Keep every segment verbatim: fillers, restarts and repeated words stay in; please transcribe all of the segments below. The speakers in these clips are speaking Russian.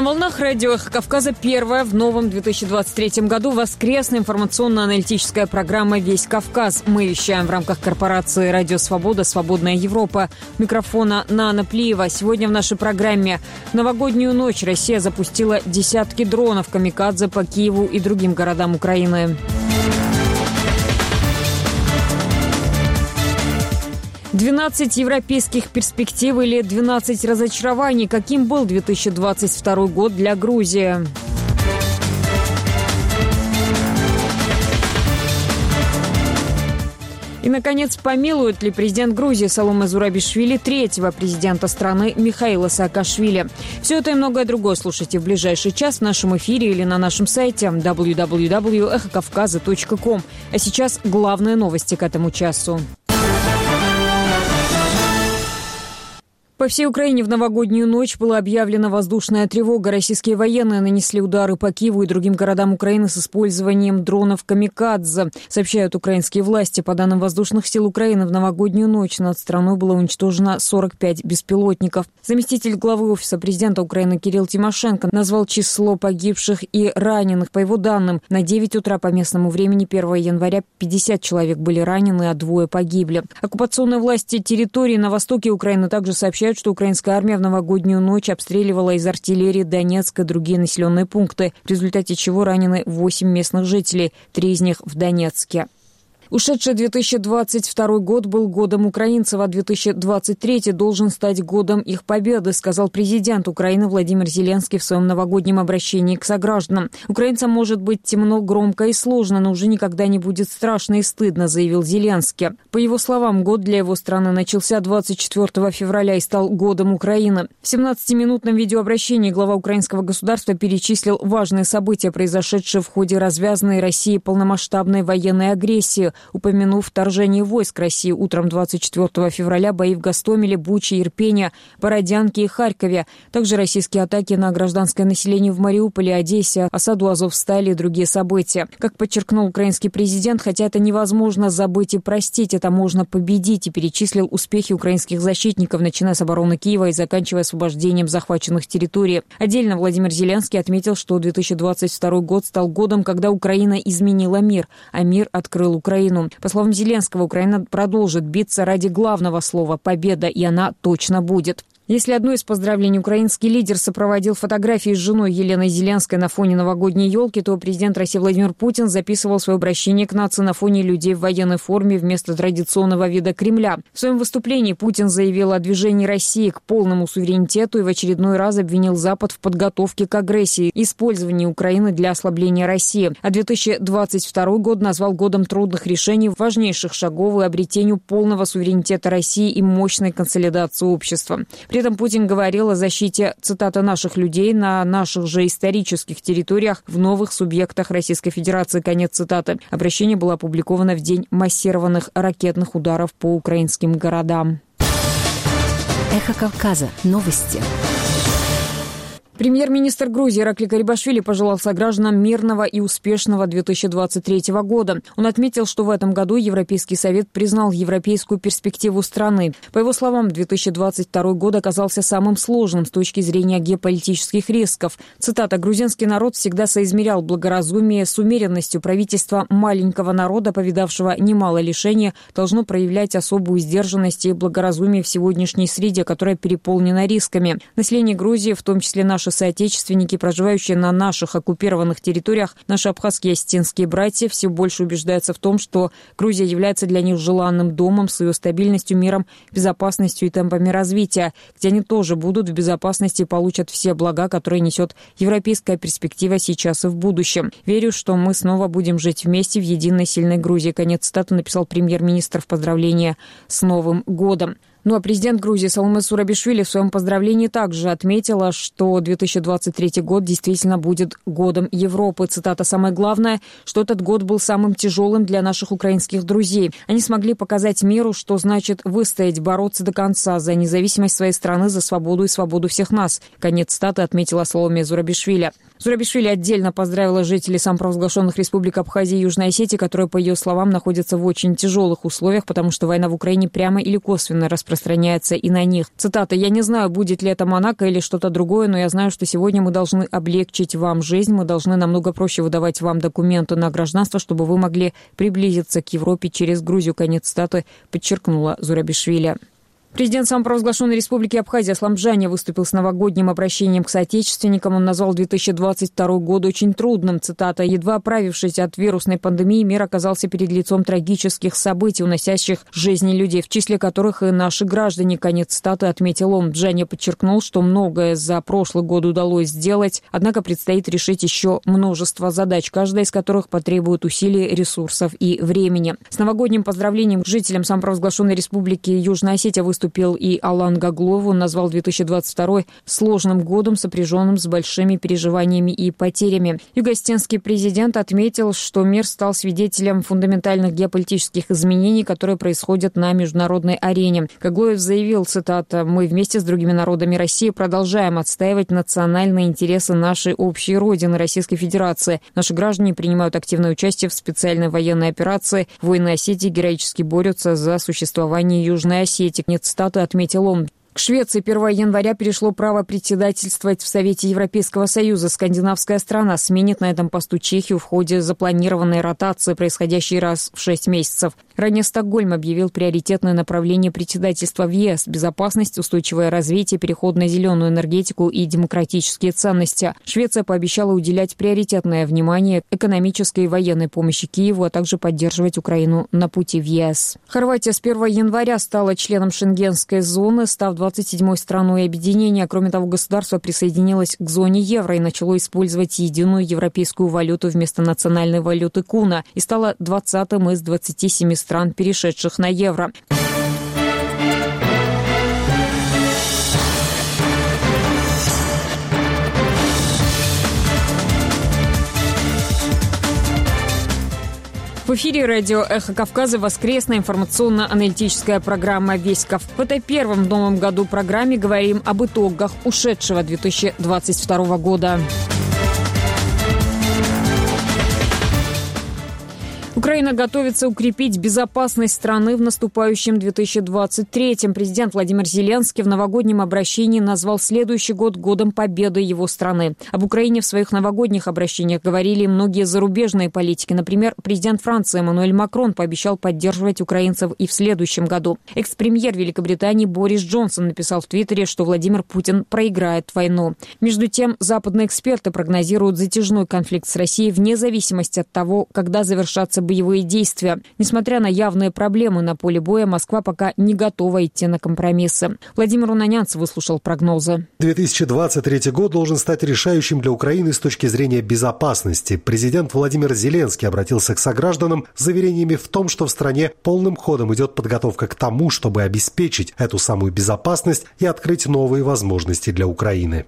волнах радио «Эхо Кавказа» первая в новом две тысячи двадцать третьем году воскресная информационно-аналитическая программа «Весь Кавказ». Мы вещаем в рамках корпорации «Радио Свобода. Свободная Европа». У микрофона Нана Плиева. Сегодня в нашей программе в новогоднюю ночь Россия запустила десятки дронов «Камикадзе» по Киеву и другим городам Украины. двенадцать европейских перспектив или двенадцать разочарований. Каким был две тысячи двадцать второй год для Грузии? И, наконец, помилует ли президент Грузии Саломе Зурабишвили третьего президента страны Михаила Саакашвили? Все это и многое другое слушайте в ближайший час в нашем эфире или на нашем сайте дабл ю дабл ю дабл ю точка эхо кавказа точка ком. А сейчас главные новости к этому часу. По всей Украине в новогоднюю ночь была объявлена воздушная тревога. Российские военные нанесли удары по Киеву и другим городам Украины с использованием дронов «Камикадзе», сообщают украинские власти. По данным воздушных сил Украины, в новогоднюю ночь над страной было уничтожено сорок пять беспилотников. Заместитель главы Офиса президента Украины Кирилл Тимошенко назвал число погибших и раненых. По его данным, на девять утра по местному времени первого января пятьдесят человек были ранены, а двое погибли. Оккупационные власти территории на востоке Украины также сообщают, что украинская армия в новогоднюю ночь обстреливала из артиллерии Донецк и другие населенные пункты, в результате чего ранены восемь местных жителей, три из них в Донецке. Ушедший две тысячи двадцать второй год был годом украинцев, а две тысячи двадцать третий должен стать годом их победы, сказал президент Украины Владимир Зеленский в своем новогоднем обращении к согражданам. Украинцам может быть темно, громко и сложно, но уже никогда не будет страшно и стыдно, заявил Зеленский. По его словам, год для его страны начался двадцать четвёртого февраля и стал годом Украины. В семнадцатиминутном видеообращении глава украинского государства перечислил важные события, произошедшие в ходе развязанной Россией полномасштабной военной агрессии, упомянув вторжение войск России утром двадцать четвёртого февраля, бои в Гостомеле, Буче, Ирпене, Бородянке и Харькове. Также российские атаки на гражданское население в Мариуполе, Одессе, осаду Азовстали и другие события. Как подчеркнул украинский президент, хотя это невозможно забыть и простить, это можно победить, и перечислил успехи украинских защитников, начиная с обороны Киева и заканчивая освобождением захваченных территорий. Отдельно Владимир Зеленский отметил, что две тысячи двадцать второй год стал годом, когда Украина изменила мир, а мир открыл Украину. По словам Зеленского, Украина продолжит биться ради главного слова «победа», и она точно будет. Если одно из поздравлений украинский лидер сопроводил фотографии с женой Еленой Зеленской на фоне новогодней елки, то президент России Владимир Путин записывал свое обращение к нации на фоне людей в военной форме вместо традиционного вида Кремля. В своем выступлении Путин заявил о движении России к полному суверенитету и в очередной раз обвинил Запад в подготовке к агрессии и использовании Украины для ослабления России. А две тысячи двадцать второй год назвал годом трудных решений, важнейших шагов и обретению полного суверенитета России и мощной консолидации общества. При этом Путин говорил о защите, цитата, «наших людей на наших же исторических территориях в новых субъектах Российской Федерации», конец цитаты. Обращение было опубликовано в день массированных ракетных ударов по украинским городам. Эхо Кавказа. Новости. Премьер-министр Грузии Иракли Гарибашвили пожелал согражданам мирного и успешного две тысячи двадцать третьего года. Он отметил, что в этом году Европейский совет признал европейскую перспективу страны. По его словам, две тысячи двадцать второй год оказался самым сложным с точки зрения геополитических рисков. Цитата: «Грузинский народ всегда соизмерял благоразумие с умеренностью. Правительство маленького народа, повидавшего немало лишений, должно проявлять особую сдержанность и благоразумие в сегодняшней среде, которая переполнена рисками. Население Грузии, в том числе наши соотечественники, проживающие на наших оккупированных территориях, наши абхазские и осетинские братья, все больше убеждаются в том, что Грузия является для них желанным домом с ее стабильностью, миром, безопасностью и темпами развития, где они тоже будут в безопасности и получат все блага, которые несет европейская перспектива сейчас и в будущем. Верю, что мы снова будем жить вместе в единой сильной Грузии». Конец цитаты написал премьер-министр в поздравлении с Новым годом. Ну а президент Грузии Саломе Зурабишвили в своем поздравлении также отметила, что две тысячи двадцать третий год действительно будет годом Европы. Цитата: «Самое главное, что этот год был самым тяжелым для наших украинских друзей. Они смогли показать миру, что значит выстоять, бороться до конца за независимость своей страны, за свободу и свободу всех нас». Конец цитаты отметила Саломе Зурабишвили. Зурабишвили отдельно поздравила жителей самопровозглашенных республик Абхазии и Южной Осетии, которые, по ее словам, находятся в очень тяжелых условиях, потому что война в Украине прямо или косвенно распространяется распространяется и на них. Цитата: «Я не знаю, будет ли это Монако или что-то другое, но я знаю, что сегодня мы должны облегчить вам жизнь, мы должны намного проще выдавать вам документы на гражданство, чтобы вы могли приблизиться к Европе через Грузию». Конец цитаты, подчеркнула Зурабишвили. Президент самопровозглашенной республики Абхазия Аслам Джани выступил с новогодним обращением к соотечественникам. Он назвал две тысячи двадцать второй год очень трудным. Цитата: «Едва оправившись от вирусной пандемии, мир оказался перед лицом трагических событий, уносящих жизни людей, в числе которых и наши граждане». Конец цитаты, отметил он. Джани подчеркнул, что многое за прошлый год удалось сделать, однако предстоит решить еще множество задач, каждая из которых потребует усилий, ресурсов и времени. С новогодним поздравлением к жителям самопровозглашенной республики Южная Осетия выступил и Алан Гаглов. Он назвал две тысячи двадцать второй сложным годом, сопряженным с большими переживаниями и потерями. Юго-осетинский президент отметил, что мир стал свидетелем фундаментальных геополитических изменений, которые происходят на международной арене. Гаглоев заявил, цитата: «Мы вместе с другими народами России продолжаем отстаивать национальные интересы нашей общей родины, Российской Федерации. Наши граждане принимают активное участие в специальной военной операции. Воины Осетии героически борются за существование Южной Осетии». Цитаты, отметил он. К Швеции первого января перешло право председательствовать в Совете Европейского Союза. Скандинавская страна сменит на этом посту Чехию в ходе запланированной ротации, происходящей раз в шесть месяцев. Ранее Стокгольм объявил приоритетное направление председательства в ЕС – безопасность, устойчивое развитие, переход на зеленую энергетику и демократические ценности. Швеция пообещала уделять приоритетное внимание экономической и военной помощи Киеву, а также поддерживать Украину на пути в ЕС. Хорватия с первого января стала членом Шенгенской зоны, став двадцать седьмой страной объединения. Кроме того, государство присоединилось к зоне евро и начало использовать единую европейскую валюту вместо национальной валюты куна и стало двадцатым из двадцати семи стран, перешедших на евро. В эфире радио «Эхо Кавказа» воскресная информационно-аналитическая программа «Веськов». В этой первом в новом году программе говорим об итогах ушедшего две тысячи двадцать второго года. Украина готовится укрепить безопасность страны в наступающем две тысячи двадцать третьем. Президент Владимир Зеленский в новогоднем обращении назвал следующий год годом победы его страны. Об Украине в своих новогодних обращениях говорили многие зарубежные политики. Например, президент Франции Эммануэль Макрон пообещал поддерживать украинцев и в следующем году. Экс-премьер Великобритании Борис Джонсон написал в Твиттере, что Владимир Путин проиграет войну. Между тем, западные эксперты прогнозируют затяжной конфликт с Россией вне зависимости от того, когда завершатся боевые действия. Несмотря на явные проблемы на поле боя, Москва пока не готова идти на компромиссы. Владимир Унанянцев выслушал прогнозы. две тысячи двадцать третий год должен стать решающим для Украины с точки зрения безопасности. Президент Владимир Зеленский обратился к согражданам с заверениями в том, что в стране полным ходом идет подготовка к тому, чтобы обеспечить эту самую безопасность и открыть новые возможности для Украины.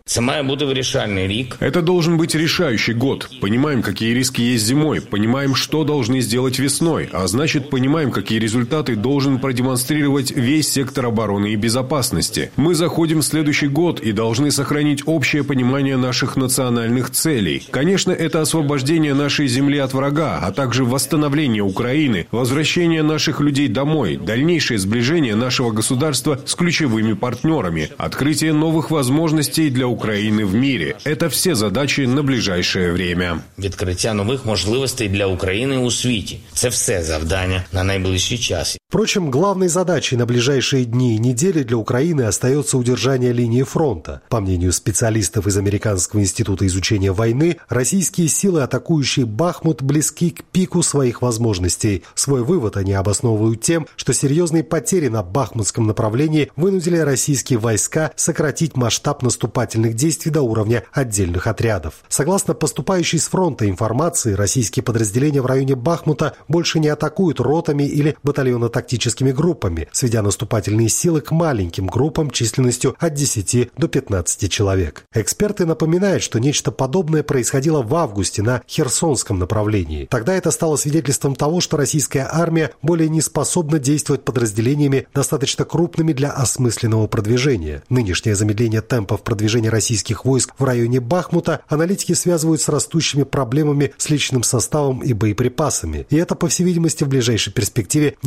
Это должен быть решающий год. Понимаем, какие риски есть зимой, понимаем, что должны сделать весной, а значит, понимаем, какие результаты должен продемонстрировать весь сектор обороны и безопасности. Мы заходим в следующий год и должны сохранить общее понимание наших национальных целей. Конечно, это освобождение нашей земли от врага, а также восстановление Украины, возвращение наших людей домой, дальнейшее сближение нашего государства с ключевыми партнерами, открытие новых возможностей для Украины в мире. Это все задачи на ближайшее время. Відкриття нових можливостей для України у світі. Це все завдання на найближчий час. Впрочем, главной задачей на ближайшие дни и недели для Украины остается удержание линии фронта. По мнению специалистов из Американского института изучения войны, российские силы, атакующие Бахмут, близки к пику своих возможностей. Свой вывод они обосновывают тем, что серьезные потери на бахмутском направлении вынудили российские войска сократить масштаб наступательных действий до уровня отдельных отрядов. Согласно поступающей с фронта информации, российские подразделения в районе Бахмута больше не атакуют ротами или батальонно-тактическими группами, сведя наступательные силы к маленьким группам численностью от десяти до пятнадцати человек. Эксперты напоминают, что нечто подобное происходило в августе на Херсонском направлении. Тогда это стало свидетельством того, что российская армия более не способна действовать подразделениями, достаточно крупными для осмысленного продвижения. Нынешнее замедление темпов продвижения российских войск в районе Бахмута аналитики связывают с растущими проблемами с личным составом и боеприпасами. И это, по всей видимости, в ближайшей перспективе не позволит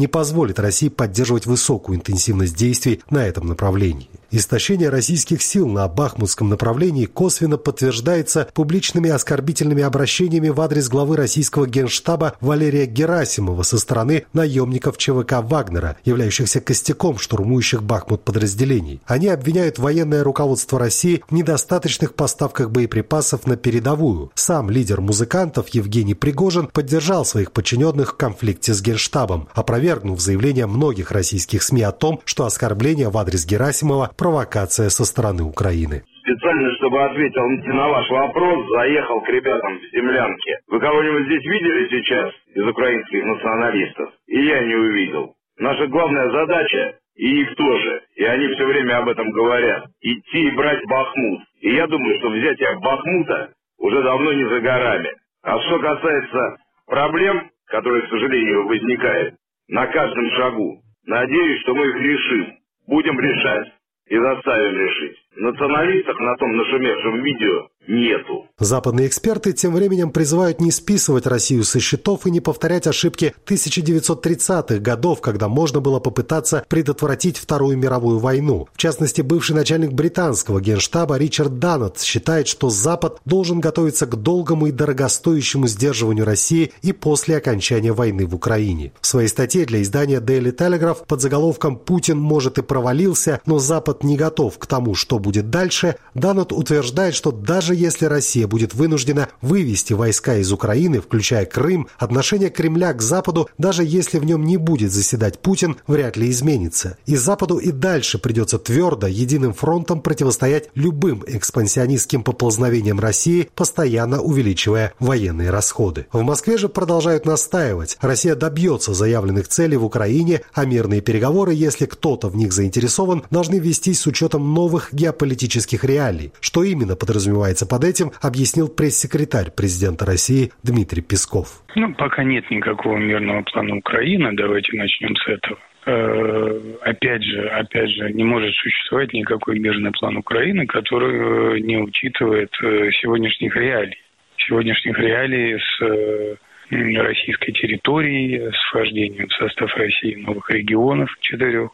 позволит России поддерживать высокую интенсивность действий на этом направлении. Истощение российских сил на Бахмутском направлении косвенно подтверждается публичными оскорбительными обращениями в адрес главы российского генштаба Валерия Герасимова со стороны наемников ЧВК «Вагнера», являющихся костяком штурмующих Бахмут подразделений. Они обвиняют военное руководство России в недостаточных поставках боеприпасов на передовую. Сам лидер музыкантов Евгений Пригожин поддержал своих подчиненных в конфликте с генштабом, опровергнув заявления многих российских СМИ о том, что оскорбление в адрес Герасимова – провокация со стороны Украины. Специально, чтобы ответил на ваш вопрос, заехал к ребятам в землянке. Вы кого-нибудь здесь видели сейчас из украинских националистов? И я не увидел. Наша главная задача, и их тоже, и они все время об этом говорят, идти и брать Бахмут. И я думаю, что взятие Бахмута уже давно не за горами. А что касается проблем, которые, к сожалению, возникают на каждом шагу, надеюсь, что мы их решим. Будем решать. И заставим решить. Националистов на том нашумевшем видео нету. Западные эксперты тем временем призывают не списывать Россию со счетов и не повторять ошибки тысяча девятьсот тридцатых годов, когда можно было попытаться предотвратить Вторую мировую войну. В частности, бывший начальник британского генштаба Ричард Даннет считает, что Запад должен готовиться к долгому и дорогостоящему сдерживанию России и после окончания войны в Украине. В своей статье для издания Daily Telegraph под заголовком «Путин, может, и провалился, но Запад не готов к тому, что будет дальше», Даннет утверждает, что даже если Россия будет вынуждена вывести войска из Украины, включая Крым, отношение Кремля к Западу, даже если в нем не будет заседать Путин, вряд ли изменится. И Западу и дальше придется твердо, единым фронтом противостоять любым экспансионистским поползновениям России, постоянно увеличивая военные расходы. В Москве же продолжают настаивать. Россия добьется заявленных целей в Украине, а мирные переговоры, если кто-то в них заинтересован, должны вестись с учетом новых геополитических реалий. Что именно подразумевается под этим, объяснил пресс-секретарь президента России Дмитрий Песков. Ну, пока нет никакого мирного плана Украины, давайте начнем с этого. Э, опять же, опять же, не может существовать никакой мирный план Украины, который не учитывает сегодняшних реалий. Сегодняшних реалий с российской территории, с вхождением в состав России новых регионов четырех.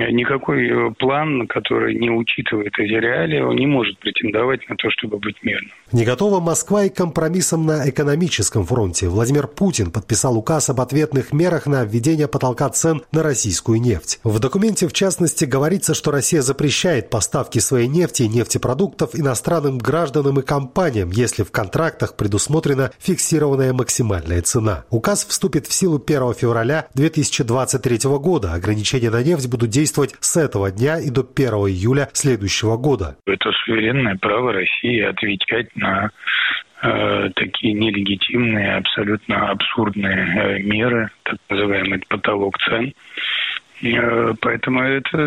Никакой план, который не учитывает эти реалии, он не может претендовать на то, чтобы быть мирным. Не готова Москва и к компромиссам на экономическом фронте. Владимир Путин подписал указ об ответных мерах на введение потолка цен на российскую нефть. В документе, в частности, говорится, что Россия запрещает поставки своей нефти и нефтепродуктов иностранным гражданам и компаниям, если в контрактах предусмотрена фиксированная максимальная цена. Указ вступит в силу первого февраля две тысячи двадцать третьего года. Ограничения на нефть будут действовать с этого дня и до первого июля следующего года. Это суверенное право России отвечать на э, такие нелегитимные, абсолютно абсурдные э, меры, так называемый потолок цен. Э, поэтому это,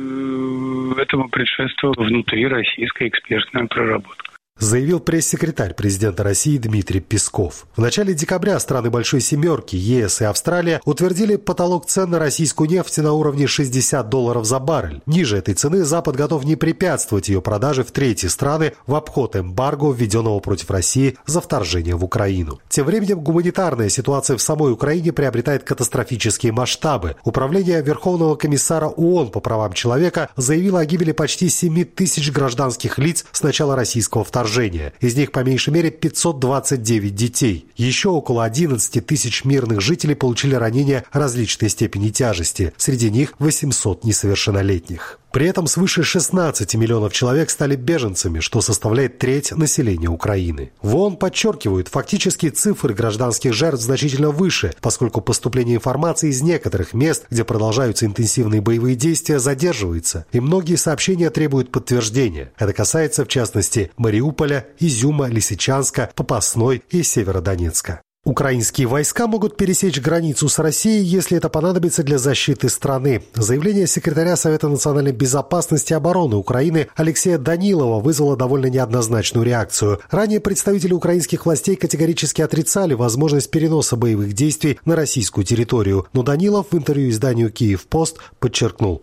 э, этому предшествовала внутри российская экспертная проработка. Заявил пресс-секретарь президента России Дмитрий Песков. В начале декабря страны Большой Семерки, ЕС и Австралия утвердили потолок цен на российскую нефть на уровне шестьдесят долларов за баррель. Ниже этой цены Запад готов не препятствовать ее продаже в третьи страны в обход эмбарго, введенного против России за вторжение в Украину. Тем временем гуманитарная ситуация в самой Украине приобретает катастрофические масштабы. Управление Верховного комиссара ООН по правам человека заявило о гибели почти семи тысяч гражданских лиц с начала российского вторжения. Из них по меньшей мере пятьсот двадцать девять детей. Еще около одиннадцать тысяч мирных жителей получили ранения различной степени тяжести. Среди них восемьсот несовершеннолетних. При этом свыше шестнадцати миллионов человек стали беженцами, что составляет треть населения Украины. В ООН подчеркивают, фактически цифры гражданских жертв значительно выше, поскольку поступление информации из некоторых мест, где продолжаются интенсивные боевые действия, задерживается, и многие сообщения требуют подтверждения. Это касается, в частности, Мариуполя, Изюма, Лисичанска, Попасной и Северодонецка. Украинские войска могут пересечь границу с Россией, если это понадобится для защиты страны. Заявление секретаря Совета национальной безопасности и обороны Украины Алексея Данилова вызвало довольно неоднозначную реакцию. Ранее представители украинских властей категорически отрицали возможность переноса боевых действий на российскую территорию. Но Данилов в интервью изданию «Киев-Пост» подчеркнул: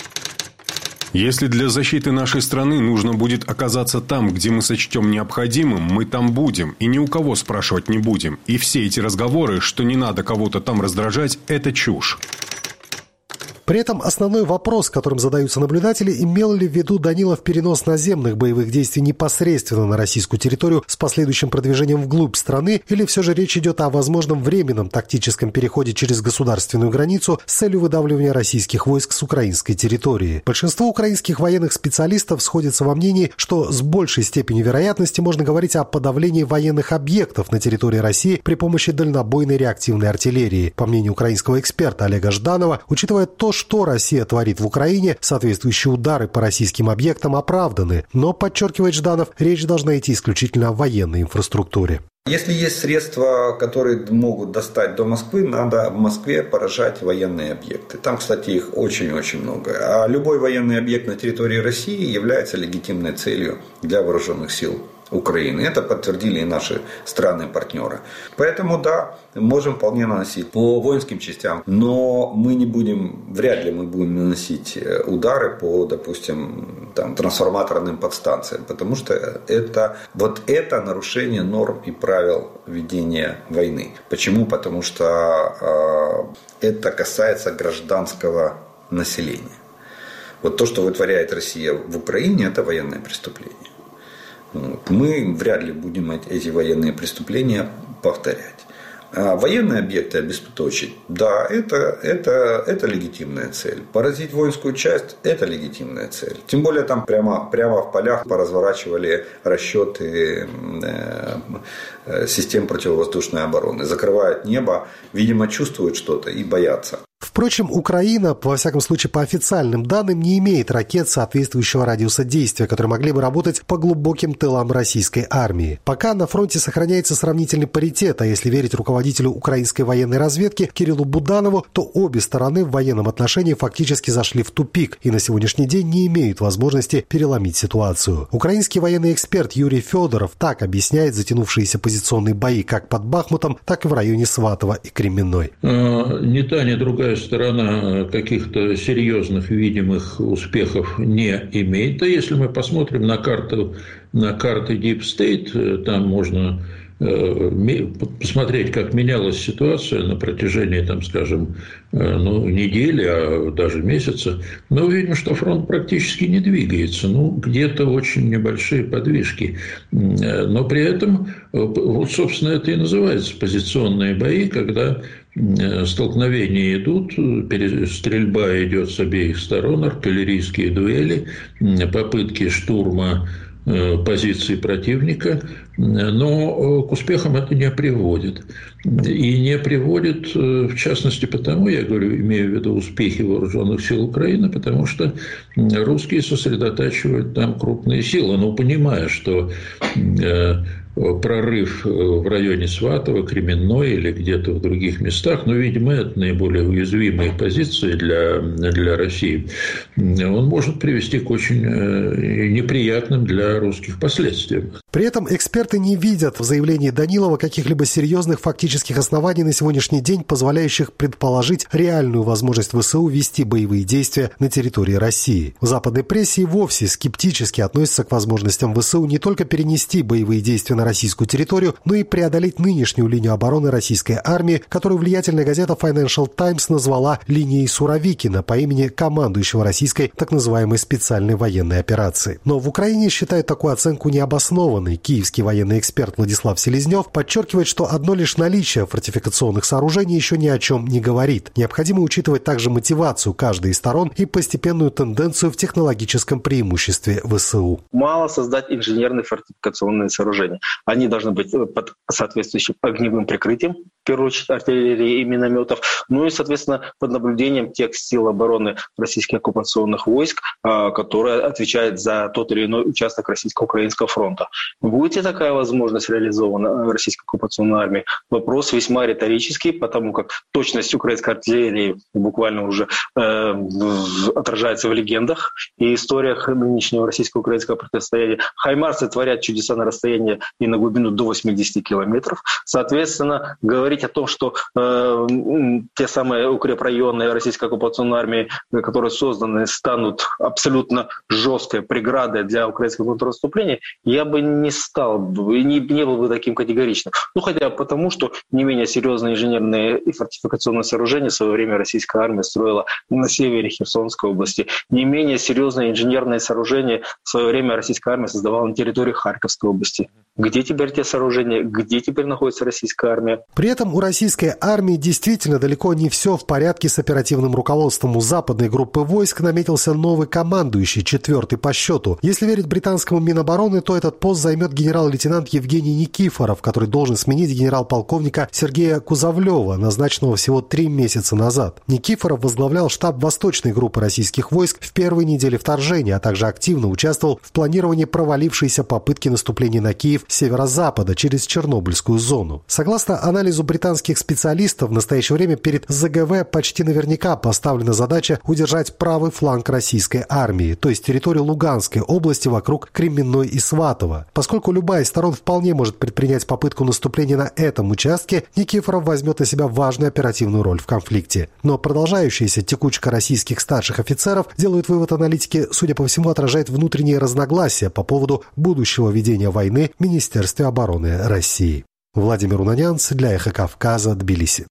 если для защиты нашей страны нужно будет оказаться там, где мы сочтем необходимым, мы там будем и ни у кого спрашивать не будем. И все эти разговоры, что не надо кого-то там раздражать, это чушь. При этом основной вопрос, которым задаются наблюдатели, имел ли в виду Данилов перенос наземных боевых действий непосредственно на российскую территорию с последующим продвижением вглубь страны, или все же речь идет о возможном временном тактическом переходе через государственную границу с целью выдавливания российских войск с украинской территории. Большинство украинских военных специалистов сходятся во мнении, что с большей степенью вероятности можно говорить о подавлении военных объектов на территории России при помощи дальнобойной реактивной артиллерии. По мнению украинского эксперта Олега Жданова, учитывая то, что Россия творит в Украине, соответствующие удары по российским объектам оправданы. Но, подчеркивает Жданов, речь должна идти исключительно о военной инфраструктуре. Если есть средства, которые могут достать до Москвы, надо в Москве поражать военные объекты. Там, кстати, их очень-очень много. А любой военный объект на территории России является легитимной целью для вооруженных сил Украины. Это подтвердили и наши страны-партнеры. Поэтому, да, можем вполне наносить по воинским частям, но мы не будем, вряд ли мы будем наносить удары по, допустим, там, трансформаторным подстанциям, потому что это, вот это нарушение норм и правил ведения войны. Почему? Потому что э, это касается гражданского населения. Вот то, что вытворяет Россия в Украине, это военное преступление. Мы вряд ли будем эти военные преступления повторять. А военные объекты обесточить, да, это, это, это легитимная цель. Поразить воинскую часть – это легитимная цель. Тем более там прямо, прямо в полях поразворачивали расчеты э, систем противовоздушной обороны. Закрывают небо, видимо, чувствуют что-то и боятся. Впрочем, Украина, во всяком случае по официальным данным, не имеет ракет соответствующего радиуса действия, которые могли бы работать по глубоким тылам российской армии. Пока на фронте сохраняется сравнительный паритет, а если верить руководителю украинской военной разведки Кириллу Буданову, то обе стороны в военном отношении фактически зашли в тупик и на сегодняшний день не имеют возможности переломить ситуацию. Украинский военный эксперт Юрий Федоров так объясняет затянувшиеся позиционные бои как под Бахмутом, так и в районе Сватова и Кременной. Ни та, ни другая сторона каких-то серьезных видимых успехов не имеет. А если мы посмотрим на карту, на карты Deep State, там можно посмотреть, как менялась ситуация на протяжении, там, скажем, ну, недели, а даже месяца, мы увидим, что фронт практически не двигается. Ну, где-то очень небольшие подвижки. Но при этом, вот, собственно, это и называется позиционные бои, когда столкновения идут, стрельба идет с обеих сторон, артиллерийские дуэли, попытки штурма позиции противника, но к успехам это не приводит. И не приводит, в частности, потому, я говорю, имею в виду успехи вооруженных сил Украины, потому что русские сосредотачивают там крупные силы, но понимая, что прорыв в районе Сватова, Кременной или где-то в других местах, но, видимо, это наиболее уязвимые позиции для, для России, он может привести к очень неприятным для русских последствиям. При этом эксперты не видят в заявлении Данилова каких-либо серьезных фактических оснований на сегодняшний день, позволяющих предположить реальную возможность ВСУ вести боевые действия на территории России. В западной прессе и вовсе скептически относятся к возможностям ВСУ не только перенести боевые действия на российскую территорию, но и преодолеть нынешнюю линию обороны российской армии, которую влиятельная газета Financial Times назвала линией Суровикина по имени командующего российской так называемой специальной военной операции. Но в Украине считают такую оценку необоснованной. Киевский военный эксперт Владислав Селезнев подчеркивает, что одно лишь наличие фортификационных сооружений еще ни о чем не говорит. Необходимо учитывать также мотивацию каждой из сторон и постепенную тенденцию в технологическом преимуществе ВСУ. Мало создать инженерные фортификационные сооружения. Они должны быть под соответствующим огневым прикрытием, в первую очередь артиллерии и минометов, ну и, соответственно, под наблюдением тех сил обороны российских оккупационных войск, которые отвечают за тот или иной участок российско-украинского фронта. Будет ли такая возможность реализована российской оккупационной армией? Вопрос весьма риторический, потому как точность украинской артиллерии буквально уже э, отражается в легендах и историях нынешнего российско-украинского противостояния. Хаймарсы творят чудеса на расстоянии и на глубину до восемьдесят километров. Соответственно, говорить говорить о том, что э, те самые укрепрайоны российской оккупационной армии, которые созданы, станут абсолютно жесткой преградой для украинского контрнаступления, я бы не стал, не, не был бы таким категоричным. Ну, хотя потому, что не менее серьезные инженерные и фортификационные сооружения в свое время российская армия строила на севере Херсонской области. Не менее серьезные инженерные сооружения в свое время российская армия создавала на территории Харьковской области. Где теперь те сооружения? Где теперь находится российская армия? При этом у российской армии действительно далеко не все в порядке с оперативным руководством. У западной группы войск наметился новый командующий, четвертый по счету. Если верить британскому Минобороны, то этот пост займет генерал-лейтенант Евгений Никифоров, который должен сменить генерал-полковника Сергея Кузовлева, назначенного всего три месяца назад. Никифоров возглавлял штаб восточной группы российских войск в первой неделе вторжения, а также активно участвовал в планировании провалившейся попытки наступления на Киев с северо-запада через Чернобыльскую зону. Согласно анализу британских специалистов, в настоящее время перед ЗГВ почти наверняка поставлена задача удержать правый фланг российской армии, то есть территорию Луганской области вокруг Кременной и Сватово. Поскольку любая из сторон вполне может предпринять попытку наступления на этом участке, Никифоров возьмет на себя важную оперативную роль в конфликте. Но продолжающаяся текучка российских старших офицеров, делают вывод аналитики, судя по всему, отражает внутренние разногласия по поводу будущего ведения войны в Министерстве обороны России. Владимир Унанянц для «Эхо Кавказа», Тбилиси.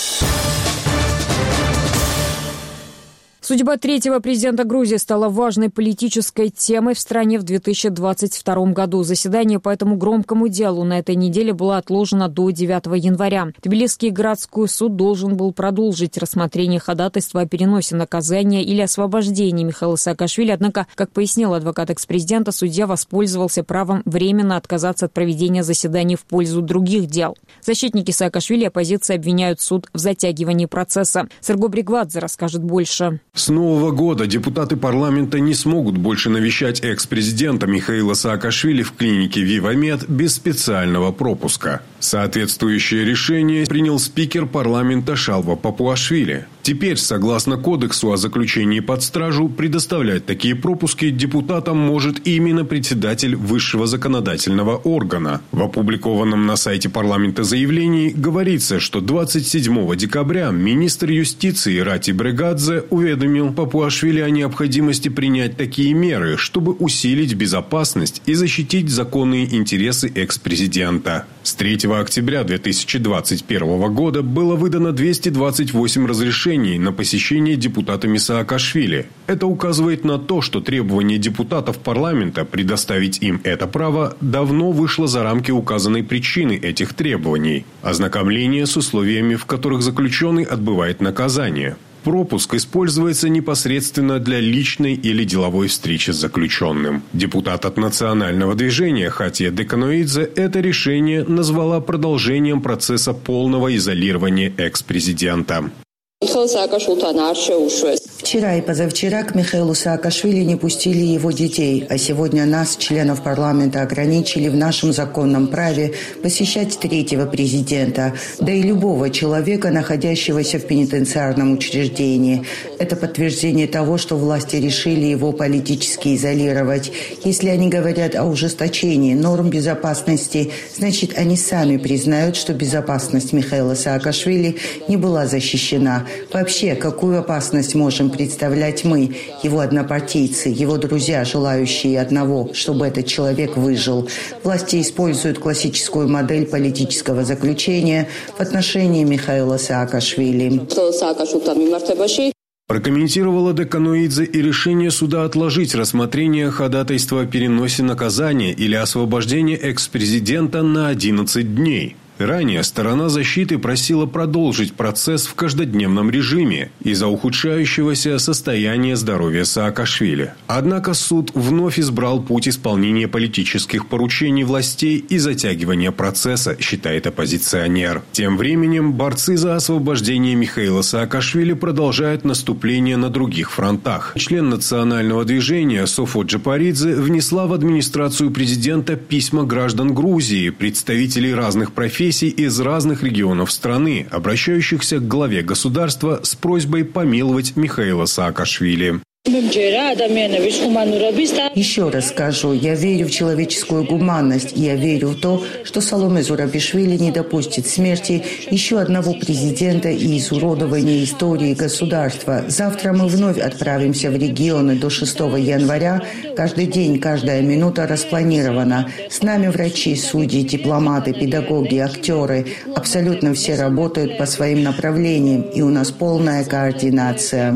Судьба третьего президента Грузии стала важной политической темой в стране в две тысячи двадцать втором году. Заседание по этому громкому делу на этой неделе было отложено до девятого января. Тбилисский городской суд должен был продолжить рассмотрение ходатайства о переносе наказания или освобождении Михаила Саакашвили, однако, как пояснил адвокат экс-президента, судья воспользовался правом временно отказаться от проведения заседаний в пользу других дел. Защитники Саакашвили и оппозиции обвиняют суд в затягивании процесса. Серго Бригвадзе расскажет больше. С нового года депутаты парламента не смогут больше навещать экс-президента Михаила Саакашвили в клинике «Вивамед» без специального пропуска. Соответствующее решение принял спикер парламента Шалва Папуашвили. Теперь, согласно Кодексу о заключении под стражу, предоставлять такие пропуски депутатам может именно председатель высшего законодательного органа. В опубликованном на сайте парламента заявлении говорится, что двадцать седьмого декабря министр юстиции Рати Бригадзе уведомил Папуашвили о необходимости принять такие меры, чтобы усилить безопасность и защитить законные интересы экс-президента. С третьего октября две тысячи двадцать первого года было выдано двести двадцать восемь разрешений на посещение депутатами Саакашвили. Это указывает на то, что требование депутатов парламента предоставить им это право давно вышло за рамки указанной причины этих требований – ознакомление с условиями, в которых заключенный отбывает наказание. Пропуск используется непосредственно для личной или деловой встречи с заключенным. Депутат от национального движения Хатия Деканоидзе это решение назвала продолжением процесса полного изолирования экс-президента. Вчера и позавчера к Михаилу Саакашвили не пустили его детей, а сегодня нас, членов парламента, ограничили в нашем законном праве посещать третьего президента, да и любого человека, находящегося в пенитенциарном учреждении. Это подтверждение того, что власти решили его политически изолировать. Если они говорят о ужесточении норм безопасности, значит, они сами признают, что безопасность Михаила Саакашвили не была защищена. Вообще, какую опасность можем представлять мы, его однопартийцы, его друзья, желающие одного, чтобы этот человек выжил? Власти используют классическую модель политического заключения в отношении Михаила Саакашвили. Прокомментировала Деканоидзе и решение суда отложить рассмотрение ходатайства о переносе наказания или освобождения экс-президента на одиннадцать дней. Ранее сторона защиты просила продолжить процесс в каждодневном режиме из-за ухудшающегося состояния здоровья Саакашвили. Однако суд вновь избрал путь исполнения политических поручений властей и затягивания процесса, считает оппозиционер. Тем временем борцы за освобождение Михаила Саакашвили продолжают наступление на других фронтах. Член национального движения Софо Джапаридзе внесла в администрацию президента письма граждан Грузии, представителей разных профессий из разных регионов страны, обращающихся к главе государства с просьбой помиловать Михаила Саакашвили. Еще раз скажу, я верю в человеческую гуманность, и я верю в то, что Саломе Зурабишвили не допустит смерти еще одного президента и изуродования истории государства. Завтра мы вновь отправимся в регионы до шестого января. Каждый день, каждая минута распланирована. С нами врачи, судьи, дипломаты, педагоги, актеры. Абсолютно все работают по своим направлениям, и у нас полная координация.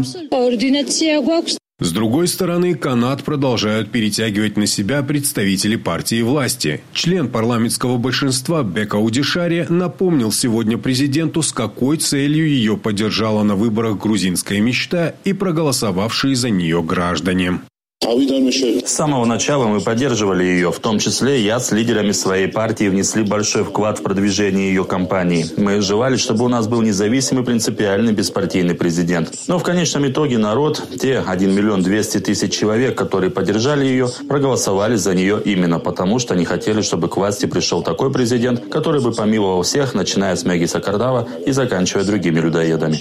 С другой стороны, канат продолжают перетягивать на себя представители партии власти. Член парламентского большинства Бека Удишари напомнил сегодня президенту, с какой целью ее поддержала на выборах грузинская мечта и проголосовавшие за нее граждане. С самого начала мы поддерживали ее, в том числе я с лидерами своей партии внесли большой вклад в продвижение ее кампании. Мы желали, чтобы у нас был независимый, принципиальный, беспартийный президент. Но в конечном итоге народ, те один миллион двести тысяч человек, которые поддержали ее, проголосовали за нее именно потому, что они хотели, чтобы к власти пришел такой президент, который бы помиловал всех, начиная с Мегиса Кардава и заканчивая другими людоедами.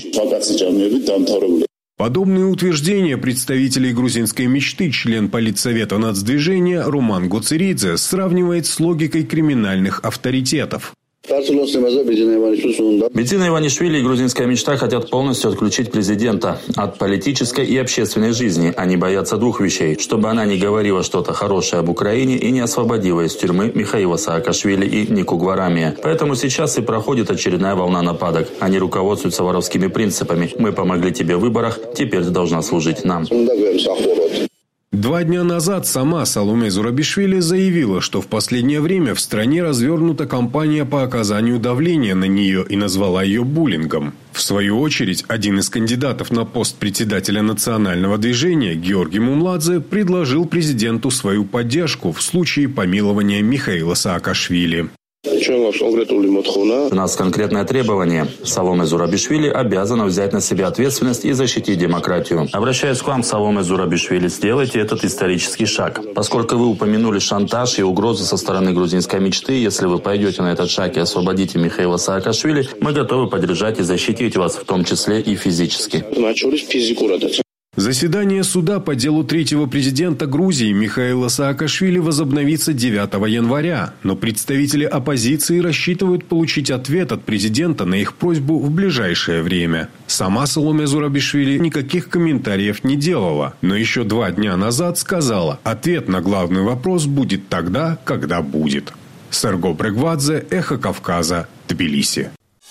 Подобные утверждения представителей грузинской мечты член политсовета нацдвижения Руман Гоцеридзе сравнивает с логикой криминальных авторитетов. Бетина Иванишвили и грузинская мечта хотят полностью отключить президента от политической и общественной жизни. Они боятся двух вещей: чтобы она не говорила что-то хорошее об Украине и не освободила из тюрьмы Михаила Саакашвили и Нику Гварамия. Поэтому сейчас и проходит очередная волна нападок. Они руководствуются воровскими принципами. Мы помогли тебе в выборах, теперь ты должна служить нам. Два дня назад сама Саломе Зурабишвили заявила, что в последнее время в стране развернута кампания по оказанию давления на нее и назвала ее буллингом. В свою очередь, один из кандидатов на пост председателя национального движения, Георгий Мумладзе, предложил президенту свою поддержку в случае помилования Михаила Саакашвили. У нас конкретное требование. Саломе Зурабишвили обязана взять на себя ответственность и защитить демократию. Обращаюсь к вам, Саломе Зурабишвили, сделайте этот исторический шаг. Поскольку вы упомянули шантаж и угрозы со стороны грузинской мечты, если вы пойдете на этот шаг и освободите Михаила Саакашвили, мы готовы поддержать и защитить вас, в том числе и физически. Заседание суда по делу третьего президента Грузии Михаила Саакашвили возобновится девятого января, но представители оппозиции рассчитывают получить ответ от президента на их просьбу в ближайшее время. Сама Саломе Зурабишвили никаких комментариев не делала, но еще два дня назад сказала: ответ на главный вопрос будет тогда, когда будет. Серго Брегвадзе, Эхо Кавказа, Тбилиси.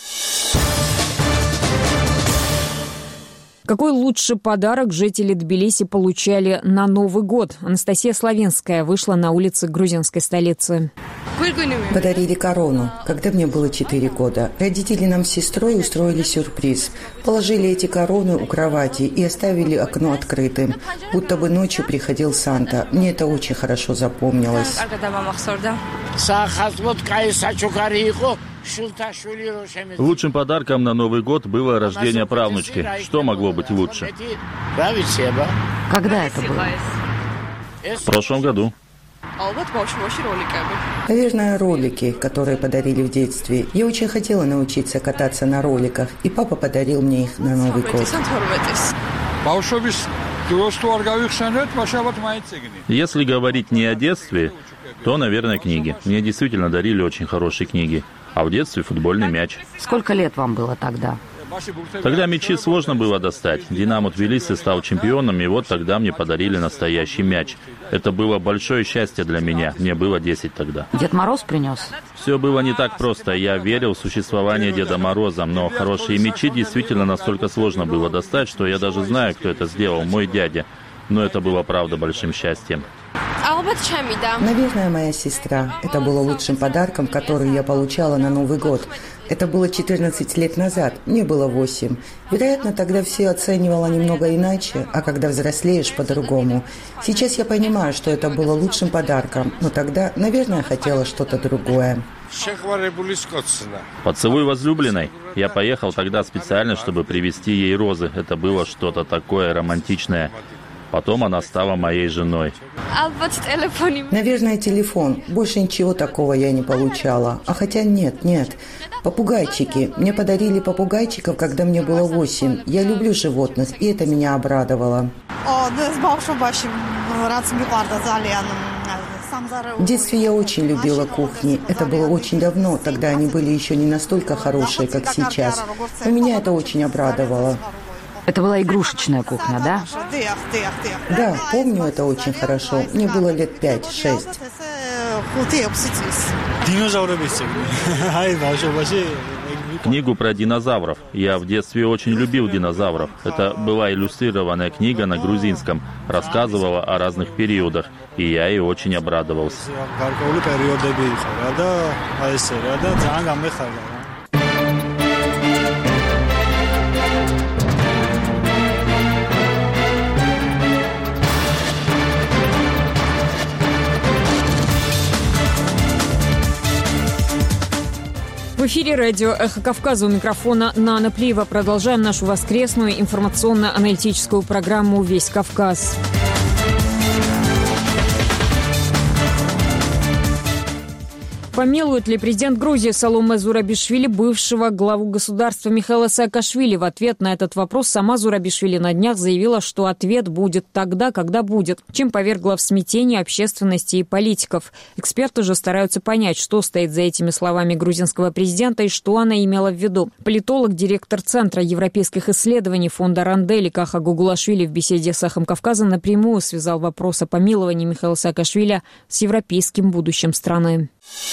Какой лучший подарок жители Тбилиси получали на Новый год? Анастасия Славинская вышла на улицы грузинской столицы. Подарили корону, когда мне было четыре года. Родители нам с сестрой устроили сюрприз. Положили эти короны у кровати и оставили окно открытым. Будто бы ночью приходил Санта. Мне это очень хорошо запомнилось. Лучшим подарком на Новый год было рождение правнучки. Что могло быть лучше? Когда это было? В прошлом году. Наверное, ролики, которые подарили в детстве. Я очень хотела научиться кататься на роликах, и папа подарил мне их на Новый год. Если говорить не о детстве, то, наверное, книги. Мне действительно дарили очень хорошие книги. А в детстве футбольный мяч. Сколько лет вам было тогда? Тогда мячи сложно было достать. «Динамо» Тбилиси стал чемпионом, и вот тогда мне подарили настоящий мяч. Это было большое счастье для меня. Мне было десять тогда. Дед Мороз принес? Все было не так просто. Я верил в существование Деда Мороза, но хорошие мячи действительно настолько сложно было достать, что я даже знаю, кто это сделал, мой дядя. Но это было, правда, большим счастьем. Наверное, моя сестра. Это было лучшим подарком, который я получала на Новый год. Это было четырнадцать лет назад, мне было восемь. Вероятно, тогда все оценивало немного иначе, а когда взрослеешь, по-другому. Сейчас я понимаю, что это было лучшим подарком, но тогда, наверное, хотела что-то другое. Поцелуй возлюбленной. Я поехал тогда специально, чтобы привезти ей розы. Это было что-то такое романтичное. Потом она стала моей женой. Наверное, телефон. Больше ничего такого я не получала. А хотя нет, нет. Попугайчики. Мне подарили попугайчиков, когда мне было восемь. Я люблю животных, и это меня обрадовало. В детстве я очень любила кухни. Это было очень давно, тогда они были еще не настолько хорошие, как сейчас. Но меня это очень обрадовало. Это была игрушечная кухня, да? Да, помню это очень хорошо. Мне было лет пять-шесть. Книгу про динозавров. Я в детстве очень любил динозавров. Это была иллюстрированная книга на грузинском. Рассказывала о разных периодах. И я ей очень обрадовался. В эфире радио «Эхо Кавказа», у микрофона Нана Плиева. Продолжаем нашу воскресную информационно-аналитическую программу «Весь Кавказ». Помилует ли президент Грузии Саломе Зурабишвили бывшего главу государства Михаила Саакашвили? В ответ на этот вопрос сама Зурабишвили на днях заявила, что ответ будет тогда, когда будет, чем повергла в смятение общественности и политиков. Эксперты же стараются понять, что стоит за этими словами грузинского президента и что она имела в виду. Политолог, директор Центра европейских исследований фонда Рандели Каха Гугулашвили в беседе с «Эхом Кавказа» напрямую связал вопрос о помиловании Михаила Саакашвили с европейским будущим страны.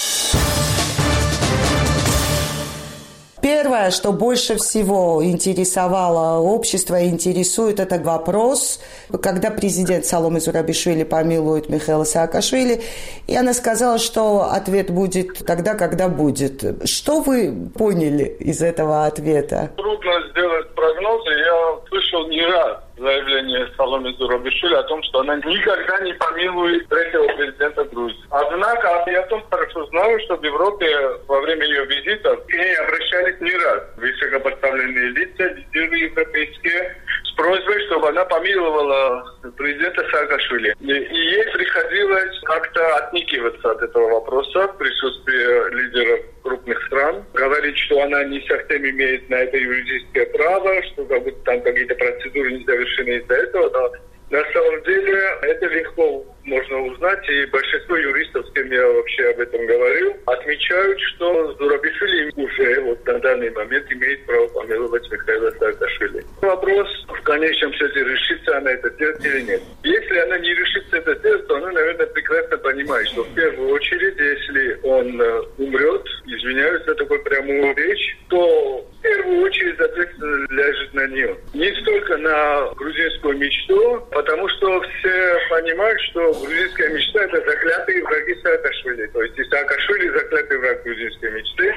Первое, что больше всего интересовало общество и интересует, это вопрос, когда президент Саломе Зурабишвили помилует Михаила Саакашвили, и она сказала, что ответ будет тогда, когда будет. Что вы поняли из этого ответа? Трудно сделать прогнозы. Я слышал не раз заявление Саломе Зурабишвили о том, что она никогда не помилует третьего президента Грузии. Однако я о том хорошо знаю, что в Европе во время ее визитов к ней обращались не раз высокопоставленные лица, лидеры европейские, с просьбой, чтобы она помиловала президента Саакашвили. И ей приходилось как-то отникиваться от этого вопроса в присутствии лидеров крупных стран, говорить, что она не совсем имеет на это юридическое право, что как будто там какие-то процедуры не завершены из-за этого, но на самом деле это легко можно узнать, и большинство юристов, с кем я вообще об этом говорил, отмечают, что Зурабишвили уже вот на данный момент имеет право помиловать Михаила Саакашвили. Вопрос в конечном счете, решится она это делать или нет. Если она не решится это делать, то она, наверное, прекрасно понимает, что в первую очередь, если он умрет, извиняюсь за такую прямую речь, то в первую очередь ответственность ляжет на нее. Не столько на грузинскую мечту, потому что все понимают, что грузинская мечта – это заклятые враги Саакашвили. То есть и Саакашвили – заклятый враг грузинской мечты.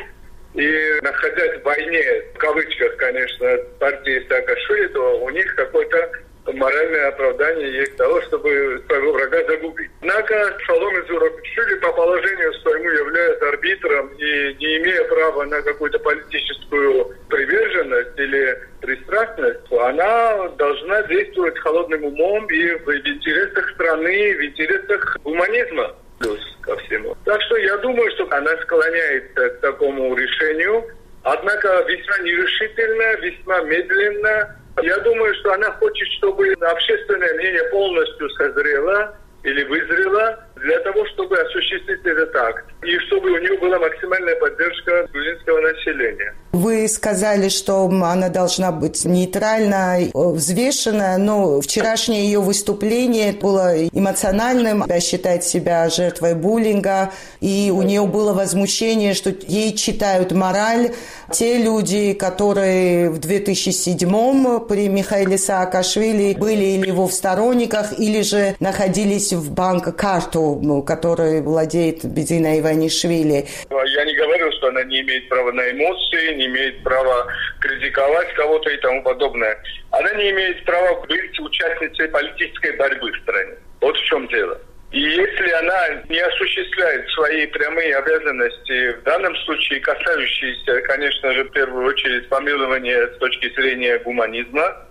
И находясь в войне, в кавычках, конечно, партии Саакашвили, то у них какое-то моральное оправдание есть того, чтобы своего врага загубить. Однако Саломе Зурабишвили по положению своему является арбитром и, не имея права на какую-то политическую приверженность или пристрастность, она должна действовать холодным умом и в интересах страны, в интересах гуманизма плюс ко всему. Так что я думаю, что она склоняется к такому решению, однако весьма нерешительно, весьма медленно. Я думаю, что она хочет, чтобы общественное мнение полностью созрело или вызрело для того, чтобы осуществить этот акт. И чтобы у нее была максимальная поддержка грузинского населения. Вы сказали, что она должна быть нейтральна, взвешенная, но вчерашнее ее выступление было эмоциональным, считает себя жертвой буллинга, и у нее было возмущение, что ей читают мораль те люди, которые в две тысячи седьмом при Михаиле Саакашвили были или его в сторонниках, или же находились в банк-карту, который владеет Бедзина Иванишвили. Я не говорю, что она не имеет права на эмоции, не имеет права критиковать кого-то и тому подобное. Она не имеет права быть участницей политической борьбы в стране. Вот в чем дело. И если она не осуществляет свои прямые обязанности, в данном случае касающиеся, конечно же, в первую очередь помилования с точки зрения гуманизма,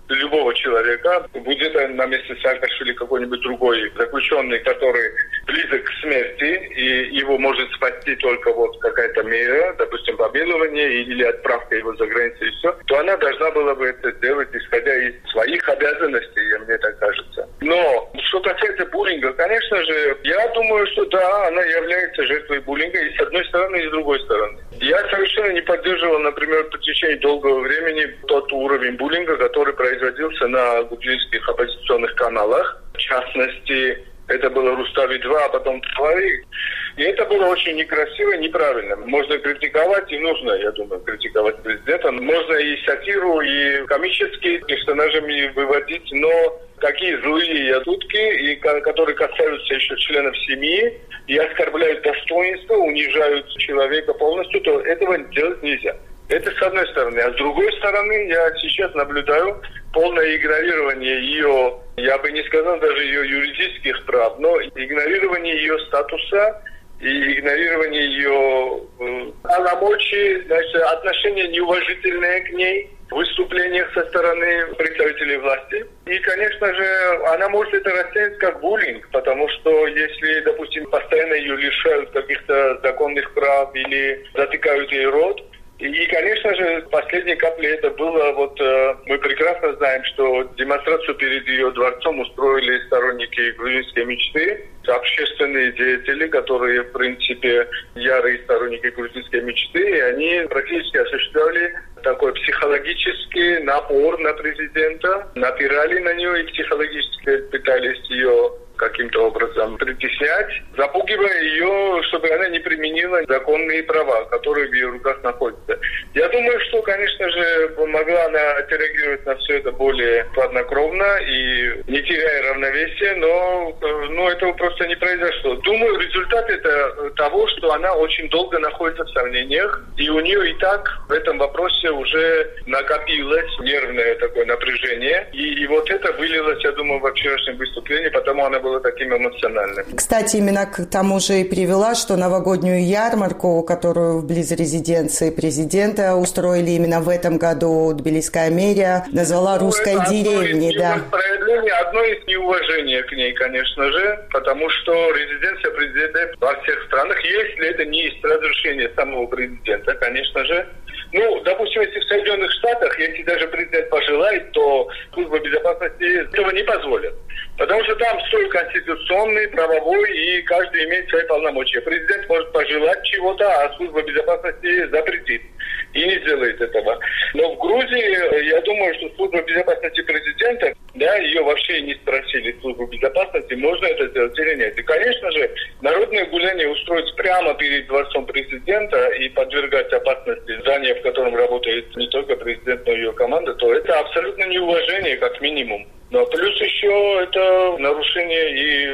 любого человека, будет на месте Саакашвили какой-нибудь другой заключенный, который близок к смерти, и его может спасти только вот какая-то мера, допустим, помилование или отправка его за границу и все, то она должна была бы это делать, исходя из своих обязанностей, мне так кажется. Но что касается буллинга, конечно же, я думаю, что да, она является жертвой буллинга и с одной стороны, и с другой стороны. Я совершенно не поддерживал, например, в течение долгого времени тот уровень буллинга, который производился на грузинских оппозиционных каналах. В частности, это было Рустави-два, а потом Твари. И это было очень некрасиво и неправильно. Можно критиковать, и нужно, я думаю, критиковать президента. Можно и сатиру, и комические персонажами выводить, но такие злые шутки, и которые касаются еще членов семьи, и оскорбляют достоинство, унижают человека полностью, то этого делать нельзя. Это с одной стороны. А с другой стороны, я сейчас наблюдаю полное игнорирование ее, я бы не сказал даже ее юридических прав, но игнорирование ее статуса и игнорирование ее э, полномочий, значит, отношение неуважительное к ней в выступлениях со стороны представителей власти. И, конечно же, она может это расценивать как буллинг, потому что если, допустим, постоянно ее лишают каких-то законных прав или затыкают ей рот, и, конечно же, последней каплей это было, вот э, мы прекрасно знаем, что демонстрацию перед ее дворцом устроили сторонники грузинской мечты, общественные деятели, которые, в принципе, ярые сторонники грузинской мечты, и они практически осуществляли такой психологический напор на президента, напирали на нее и психологически пытались ее каким-то образом притеснять, запугивая ее, чтобы она не применила законные права, которые в ее руках находятся. Я думаю, что, конечно же, могла она отреагировать на все это более хладнокровно и не теряя равновесия, но, но этого просто не произошло. Думаю, результат это того, что она очень долго находится в сомнениях, и у нее и так в этом вопросе уже накопилось нервное такое напряжение, и, и вот это вылилось, я думаю, во вчерашнем выступлении, потому она было таким эмоциональным. Кстати, именно к тому же и привела, что новогоднюю ярмарку, которую вблизи резиденции президента устроили именно в этом году Тбилисская мэрия, назвала ну, русской деревней. Да. Одно из неуважения к ней, конечно же, потому что резиденция президента во всех странах, если это не есть разрешение самого президента, конечно же. Ну, допустим, если в Соединенных Штатах, если даже президент пожелает, то служба безопасности этого не позволит. Потому что там строй конституционный, правовой, и каждый имеет свои полномочия. Президент может пожелать чего-то, а служба безопасности запретит. И не сделает этого. Но в Грузии, я думаю, что служба безопасности президента, да, ее вообще не спросили, службу безопасности, можно это сделать или нет. И, конечно же, народное гуляние устроить прямо перед дворцом президента и подвергать опасности здания, в котором работает не только президент, но и ее команда, то это абсолютно неуважение, как минимум. Но плюс еще это нарушение,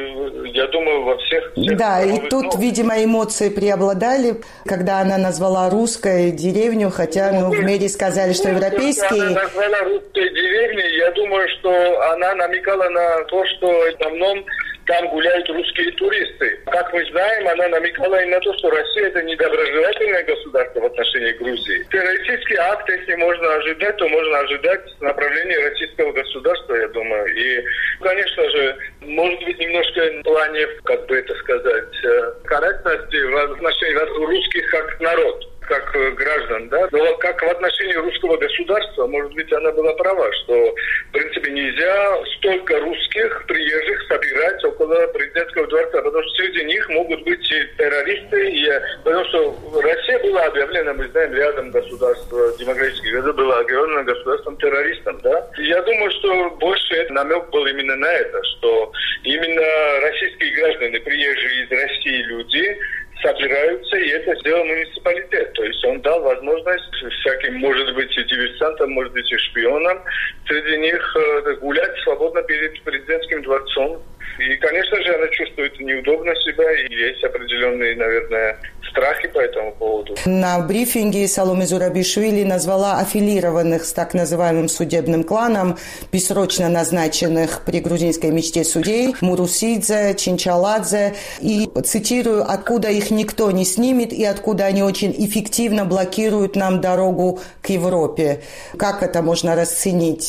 и я думаю, во всех... всех да, и тут, норм. Видимо, эмоции преобладали, когда она назвала русской деревню, хотя ну, в мэрии сказали, что европейские... Она назвала русской деревней, я думаю, что она намекала на то, что в основном там гуляют русские туристы. Как мы знаем, она намекала и на то, что Россия это недоброжелательное государство в отношении Грузии. Террористический акт, если можно ожидать, то можно ожидать направления российского государства, я думаю. И, конечно же, может быть, немножко в плане, как бы это сказать, корректности в отношении русских как народ, как граждан, да, но как в отношении русского государства, может быть, она была права, что, в принципе, нельзя столько русских приезжих собирать около президентского дворца, потому что среди них могут быть и террористы, и, потому что Россия была объявлена, мы знаем, рядом государства демократических, это было объявлено государством-террористом, да. И я думаю, что больше это намек был именно на это, что именно российские граждане, приезжие из России люди, собираются, и это сделал муниципалитет. То есть он дал возможность всяким, может быть, и диверсантам, может быть, и шпионам, среди них гулять свободно перед президентским дворцом. И, конечно же, она чувствует неудобно себя, и есть определенные, наверное, страхи по этому поводу. На брифинге Саломе Зурабишвили назвала аффилированных с так называемым судебным кланом, бессрочно назначенных при грузинской мечте судей, Мурусидзе, Чинчаладзе, и, цитирую, «откуда их никто не снимет и откуда они очень эффективно блокируют нам дорогу к Европе». Как это можно расценить?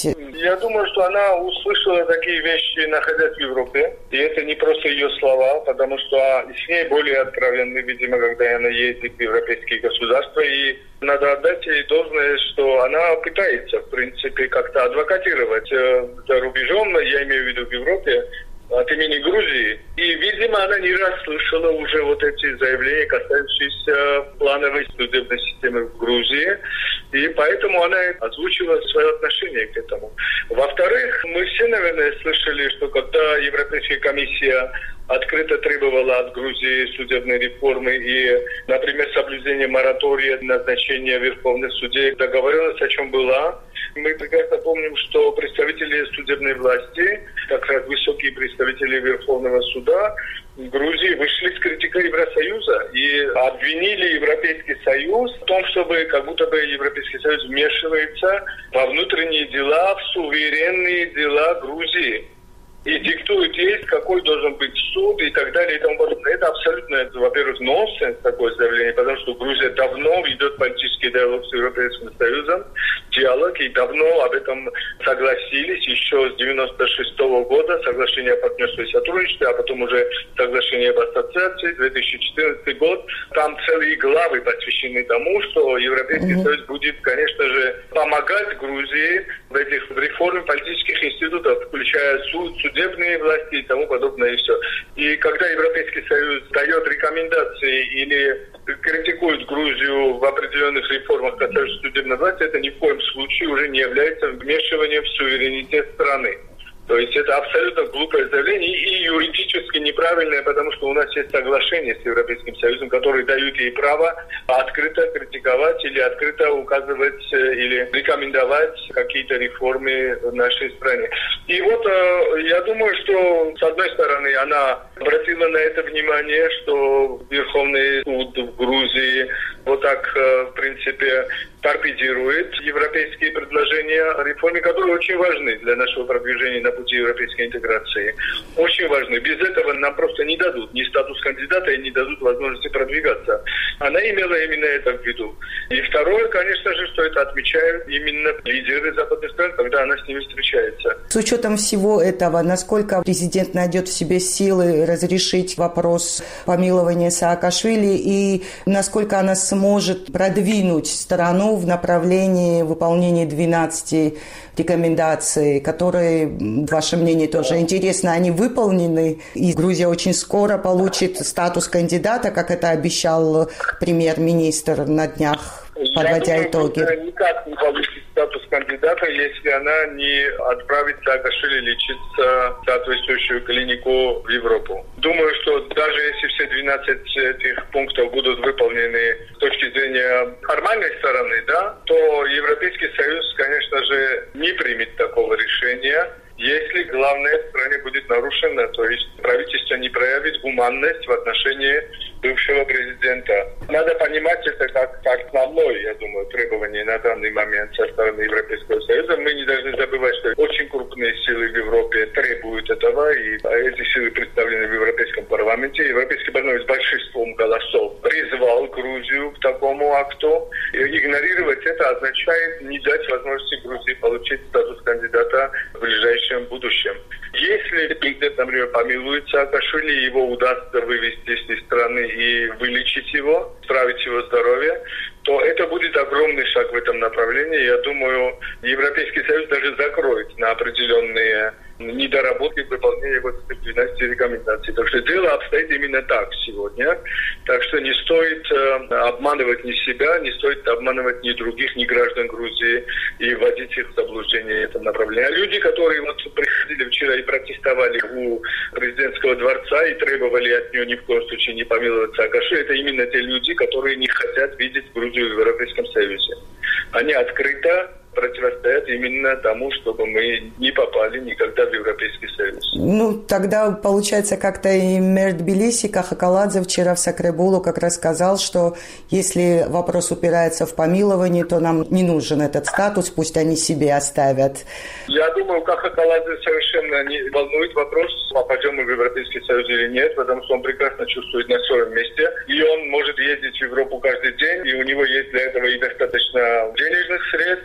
Я думаю, что она услышала такие вещи, находясь в Европе. И это не просто ее слова, потому что с ней более откровенны, видимо, когда она ездит в европейские государства. И надо отдать ей должное, что она пытается, в принципе, как-то адвокатировать за рубежом, я имею в виду в Европе, от имени Грузии. И, видимо, она не раз слышала уже вот эти заявления, касающиеся плановой судебной системы в Грузии. И поэтому она озвучила свое отношение к этому. Во-вторых, мы все, наверное, слышали, что когда Европейская комиссия открыто требовала от Грузии судебной реформы и, например, соблюдения моратория назначения верховных судей, договоренность о чем была. Мы прекрасно помним, что представители судебной власти, как раз высокие представители Верховного суда в Грузии, вышли с критикой Евросоюза и обвинили Европейский Союз в том, чтобы как будто бы Европейский Союз вмешивается во внутренние дела, в суверенные дела Грузии. И диктует есть, какой должен быть суд и так далее и тому подобное. Это абсолютно, во-первых, нонсенс, такое заявление, потому что Грузия давно ведет политический диалог с Европейским Союзом, диалог, и давно об этом согласились еще с девяносто шестого года, соглашение о партнерстве и сотрудничестве, а потом уже соглашение об ассоциации, две тысячи четырнадцатый год. Там целые главы посвящены тому, что Европейский mm-hmm. Союз будет, конечно же, помогать Грузии в этих реформах политических институтов, включая суд, судебные власти и тому подобное, и все. И когда Европейский Союз дает рекомендации или критикует Грузию в определенных реформах, касающихся судебной власти, это ни в коем случае уже не является вмешиванием в суверенитет страны. То есть это абсолютно глупое заявление и юридически неправильное, потому что у нас есть соглашение с Европейским Союзом, которые дают ей право открыто критиковать или открыто указывать или рекомендовать какие-то реформы в нашей стране. И вот я думаю, что с одной стороны она обратила на это внимание, что Верховный суд в Грузии вот так, в принципе, торпедирует европейские предложения о реформе, которые очень важны для нашего продвижения на пути европейской интеграции. Очень важны. Без этого нам просто не дадут ни статус кандидата и не дадут возможности продвигаться. Она имела именно это в виду. И второе, конечно же, что это отмечают именно лидеры западных стран, когда она с ними встречается. С учетом всего этого, насколько президент найдет в себе силы разрешить вопрос помилования Саакашвили и насколько она сможет продвинуть страну в направлении выполнения двенадцати рекомендаций, которые, ваше мнение, тоже интересно, они выполнены, и Грузия очень скоро получит статус кандидата, как это обещал премьер-министр на днях, подводя Я думаю, итоги. Грузия никак не получит статус кандидата, если она не отправит Саакашвили лечиться в соответствующую клинику в Европу. Думаю, что даже если все двенадцать этих пунктов будут выполнены с точки зрения формальной стороны, да, то Европейский Союз, конечно же, не примет такого решения, если главное в стране будет нарушено, то есть правительство не проявит гуманность в отношении бывшего президента. Надо понимать это как, как основное, я думаю, требование на данный момент со стороны Европейского Союза. Мы не должны забывать, что очень крупные силы в Европе требуют этого, и эти силы представлены в Европейском парламенте. Европейский парламент с большинством голосов призвал Грузию к такому акту. И игнорировать это означает не дать возможности Грузии получить статус кандидата в ближайшем будущем. Если президент, например, помилует Саакашвили, его удастся вывести из страны и вылечить его, справить его здоровье, то это будет огромный шаг в этом направлении. Я думаю, Европейский Союз даже закроет на определенные недоработки в выполнении вот этих двенадцати рекомендаций. Так что дело обстоит именно так сегодня. Так что не стоит э, обманывать ни себя, не стоит обманывать ни других, ни граждан Грузии и вводить их в заблуждение в этом направлении. А люди, которые вот приходили вчера и протестовали у президентского дворца и требовали от нее ни в коем случае не помиловать Саакашвили, это именно те люди, которые не хотят видеть Грузию в Европейском Союзе. Они открыто противостоят именно тому, чтобы мы не попали никогда в Европейский Союз. Ну, тогда получается как-то и мэр Тбилиси Кахакаладзе вчера в Сакребулу как раз сказал, что если вопрос упирается в помилование, то нам не нужен этот статус, пусть они себе оставят. Я думаю, Кахакаладзе совершенно не волнует вопрос, попадем мы в Европейский Союз или нет, потому что он прекрасно чувствует на своем месте, и он может ездить в Европу каждый день, и у него есть для этого и достаточно денежных средств, и хороший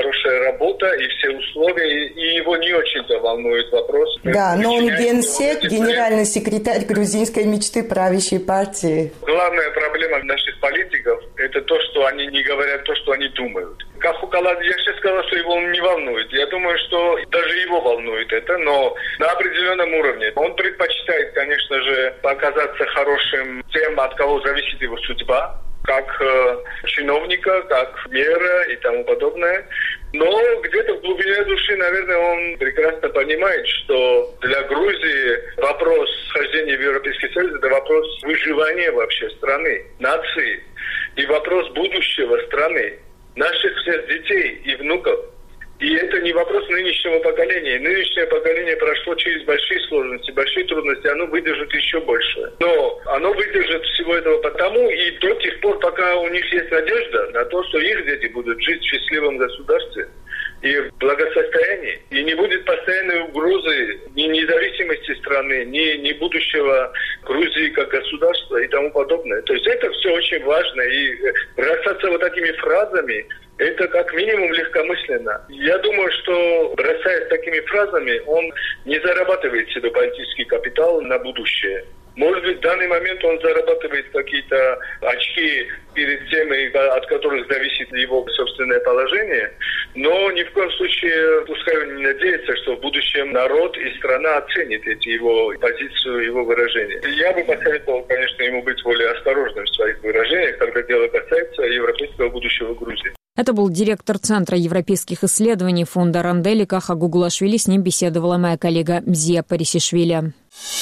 хорошая работа и все условия, и его не очень-то волнует вопрос. Да, но он генсек, генеральный секретарь грузинской мечты правящей партии. Главная проблема наших политиков – это то, что они не говорят то, что они думают. Кахукаладзе, я сейчас сказал, что его не волнует. Я думаю, что даже его волнует это, но на определенном уровне. Он предпочитает, конечно же, показаться хорошим тем, от кого зависит его судьба, как э, чиновника, как мэра и тому подобное. Но где-то в глубине души, наверное, он прекрасно понимает, что для Грузии вопрос вхождения в Европейский Союз – это вопрос выживания вообще страны, нации и вопрос будущего страны, наших всех детей и внуков. И это не вопрос нынешнего поколения. Нынешнее поколение прошло через большие сложности, большие трудности, оно выдержит еще больше. Но оно выдержит всего этого потому и до тех пор, пока у них есть надежда на то, что их дети будут жить в счастливом государстве и в благосостоянии. И не будет постоянной угрозы ни независимости страны, ни, ни будущего Грузии как государства и тому подобное. То есть это все очень важно. И бросаться вот такими фразами, это как минимум легкомысленно. Я думаю, что бросаясь такими фразами, он не зарабатывает себе политический капитал на будущее. Может быть, в данный момент он зарабатывает какие-то очки перед теми, от которых зависит его собственное положение, но ни в коем случае пускай он не надеется, что в будущем народ и страна оценит эти его позицию, его выражения. Я бы посоветовал, конечно, ему быть более осторожным в своих выражениях, когда дело касается европейского будущего Грузии. Это был директор Центра европейских исследований фонда Рандель Каха Гугулашвили. С ним беседовала моя коллега Мзия Парисишвили.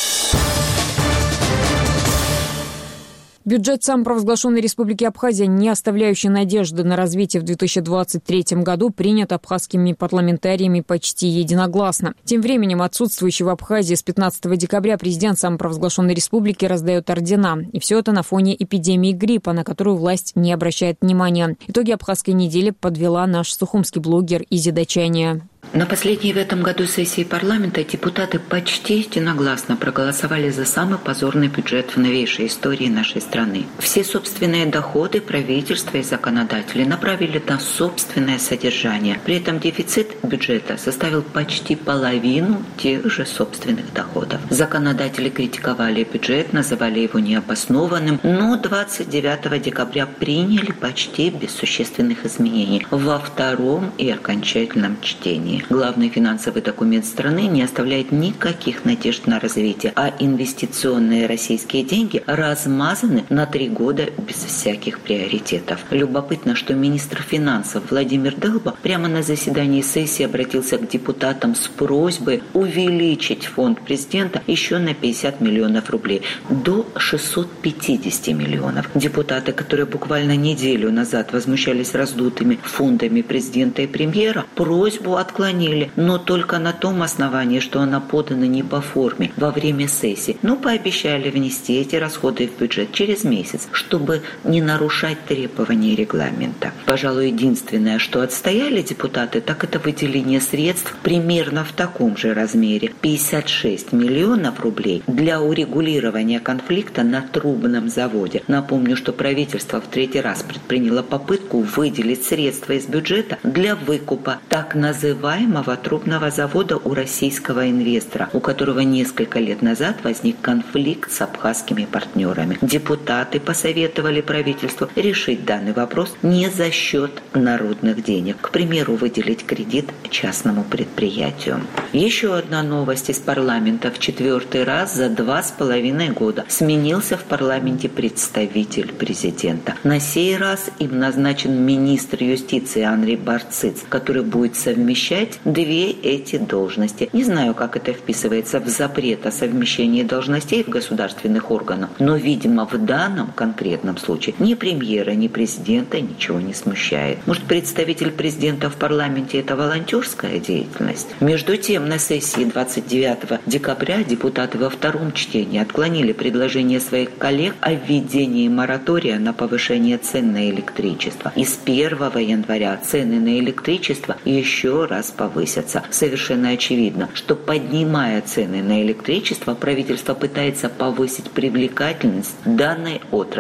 Бюджет самопровозглашенной Республики Абхазия, не оставляющий надежды на развитие в две тысячи двадцать третьем году, принят абхазскими парламентариями почти единогласно. Тем временем отсутствующий в Абхазии с пятнадцатого декабря президент самопровозглашенной республики раздает ордена. И все это на фоне эпидемии гриппа, на которую власть не обращает внимания. Итоги абхазской недели подвела наш сухумский блогер Изи Дачания. На последней в этом году сессии парламента депутаты почти единогласно проголосовали за самый позорный бюджет в новейшей истории нашей страны. Все собственные доходы правительства и законодатели направили на собственное содержание. При этом дефицит бюджета составил почти половину тех же собственных доходов. Законодатели критиковали бюджет, называли его необоснованным, но двадцать девятого декабря приняли почти без существенных изменений во втором и окончательном чтении. Главный финансовый документ страны не оставляет никаких надежд на развитие, а инвестиционные российские деньги размазаны на три года без всяких приоритетов. Любопытно, что министр финансов Владимир Дылба прямо на заседании сессии обратился к депутатам с просьбой увеличить фонд президента еще на пятьдесят миллионов рублей, до шестьсот пятьдесят миллионов. Депутаты, которые буквально неделю назад возмущались раздутыми фондами президента и премьера, просьбу откладывали, но только на том основании, что она подана не по форме во время сессии. Но пообещали внести эти расходы в бюджет через месяц, чтобы не нарушать требования регламента. Пожалуй, единственное, что отстояли депутаты, так это выделение средств примерно в таком же размере – пятьдесят шесть миллионов рублей для урегулирования конфликта на трубном заводе. Напомню, что правительство в третий раз предприняло попытку выделить средства из бюджета для выкупа так называемых трубного завода у российского инвестора, у которого несколько лет назад возник конфликт с абхазскими партнерами. Депутаты посоветовали правительству решить данный вопрос не за счет народных денег. К примеру, выделить кредит частному предприятию. Еще одна новость из парламента. В четвертый раз за два с половиной года сменился в парламенте представитель президента. На сей раз им назначен министр юстиции Анри Барциц, который будет совмещать две эти должности. Не знаю, как это вписывается в запрет о совмещении должностей в государственных органах, но, видимо, в данном конкретном случае ни премьера, ни президента ничего не смущает. Может, представитель президента в парламенте – это волонтерская деятельность? Между тем, на сессии двадцать девятого декабря депутаты во втором чтении отклонили предложение своих коллег о введении моратория на повышение цен на электричество. И с первого января цены на электричество еще раз повысятся. Совершенно очевидно, что, поднимая цены на электричество, правительство пытается повысить привлекательность данной отрасли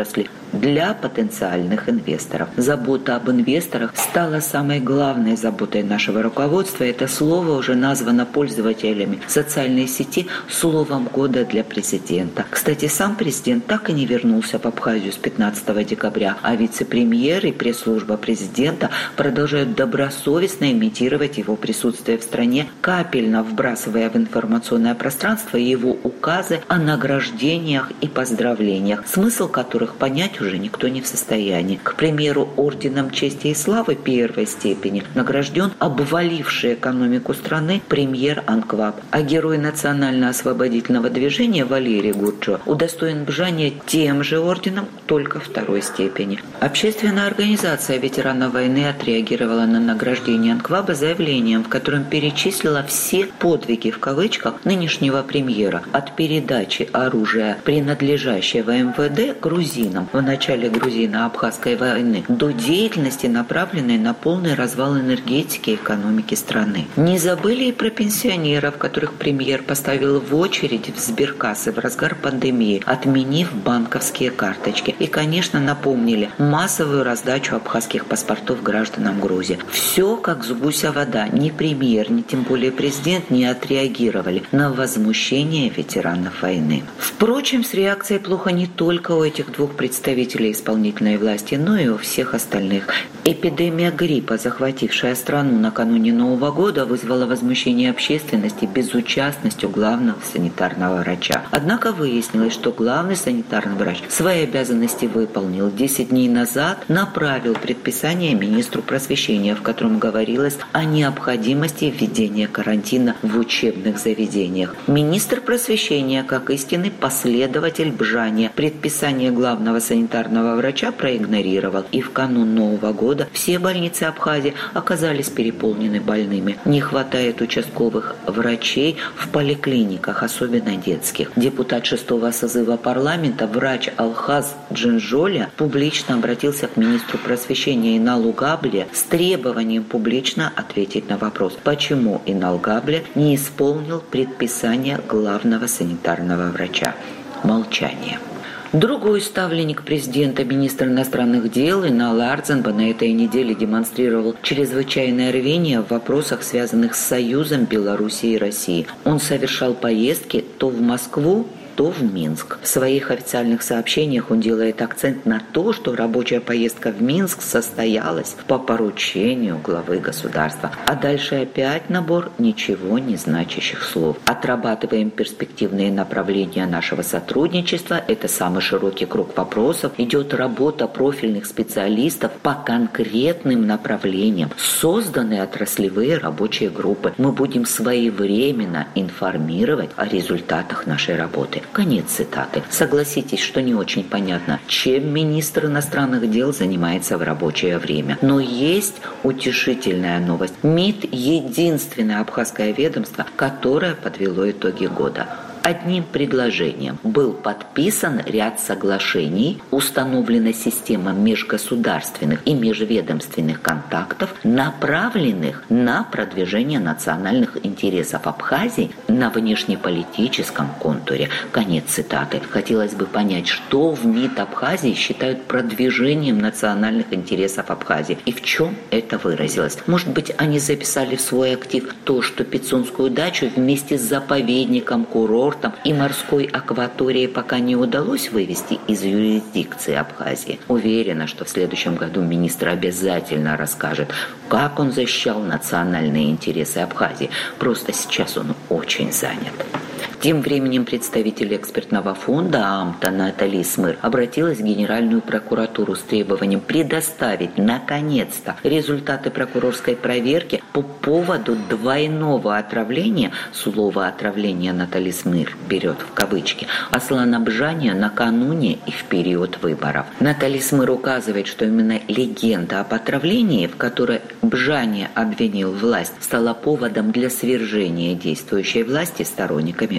для потенциальных инвесторов. Забота об инвесторах стала самой главной заботой нашего руководства. Это слово уже названо пользователями социальной сети словом года для президента. Кстати, сам президент так и не вернулся в Абхазию с пятнадцатого декабря, а вице-премьер и пресс-служба президента продолжают добросовестно имитировать его присутствие в стране, капельно вбрасывая в информационное пространство его указы о награждениях и поздравлениях, смысл которых понять уже никто не в состоянии. К примеру, орденом чести и славы первой степени награжден обваливший экономику страны премьер Анкваб, а герой национально-освободительного движения Валерий Гурджо удостоен бжания тем же орденом, только второй степени. Общественная организация ветеранов войны отреагировала на награждение Анкваба заявлением, в котором перечислила все подвиги в кавычках нынешнего премьера, от передачи оружия, принадлежащего эм вэ дэ грузинам в начале грузино-абхазской войны, до деятельности, направленной на полный развал энергетики и экономики страны. Не забыли и про пенсионеров, которых премьер поставил в очередь в сберкассы в разгар пандемии, отменив банковские карточки. И, конечно, напомнили массовую раздачу абхазских паспортов гражданам Грузии. Все как с гуся вода. Ни премьер, ни тем более президент не отреагировали на возмущение ветеранов войны. Впрочем, с реакцией плохо не только у этих двух представителей исполнительной власти, но и у всех остальных. Эпидемия гриппа, захватившая страну накануне Нового года, вызвала возмущение общественности безучастностью главного санитарного врача. Однако выяснилось, что главный санитарный врач свои обязанности выполнил. Десять дней назад направил предписание министру просвещения, в котором говорилось о необходимости введения карантина в учебных заведениях. Министр просвещения, как истинный последователь бжания, предписание главного санитарного врача проигнорировал, и в канун Нового года все больницы Абхазии оказались переполнены больными. Не хватает участковых врачей в поликлиниках, особенно детских. Депутат шестого созыва парламента, врач Алхаз Джинжоля, публично обратился к министру просвещения Иналу Габле с требованием публично ответить на вопрос, почему Инал Габле не исполнил предписание главного санитарного врача. Молчание. Другой ставленник президента, министр иностранных дел Инал Ардзанба, на этой неделе демонстрировал чрезвычайное рвение в вопросах, связанных с союзом Белоруссии и России. Он совершал поездки то в Москву, то в Минск. В своих официальных сообщениях он делает акцент на то, что рабочая поездка в Минск состоялась по поручению главы государства. А дальше опять набор ничего не значащих слов. Отрабатываем перспективные направления нашего сотрудничества. Это самый широкий круг вопросов. Идет работа профильных специалистов по конкретным направлениям. Созданы отраслевые рабочие группы. Мы будем своевременно информировать о результатах нашей работы. Конец цитаты. Согласитесь, что не очень понятно, чем министр иностранных дел занимается в рабочее время. Но есть утешительная новость. МИД – единственное абхазское ведомство, которое подвело итоги года. Одним предложением был подписан ряд соглашений, установлена система межгосударственных и межведомственных контактов, направленных на продвижение национальных интересов Абхазии на внешнеполитическом контуре. Конец цитаты. Хотелось бы понять, что в МИД Абхазии считают продвижением национальных интересов Абхазии и в чем это выразилось. Может быть, они записали в свой актив то, что Пицунскую дачу вместе с заповедником, курортом и морской акваторией пока не удалось вывести из юрисдикции Абхазии. Уверена, что в следующем году министр обязательно расскажет, как он защищал национальные интересы Абхазии. Просто сейчас он очень занят. Тем временем представитель экспертного фонда АМТА Натали Смыр обратилась в Генеральную прокуратуру с требованием предоставить, наконец-то, результаты прокурорской проверки по поводу двойного отравления, слово «отравление» Натали Смыр берет в кавычки, Аслана Бжания накануне и в период выборов. Натали Смыр указывает, что именно легенда об отравлении, в которой Бжания обвинил власть, стала поводом для свержения действующей власти сторонниками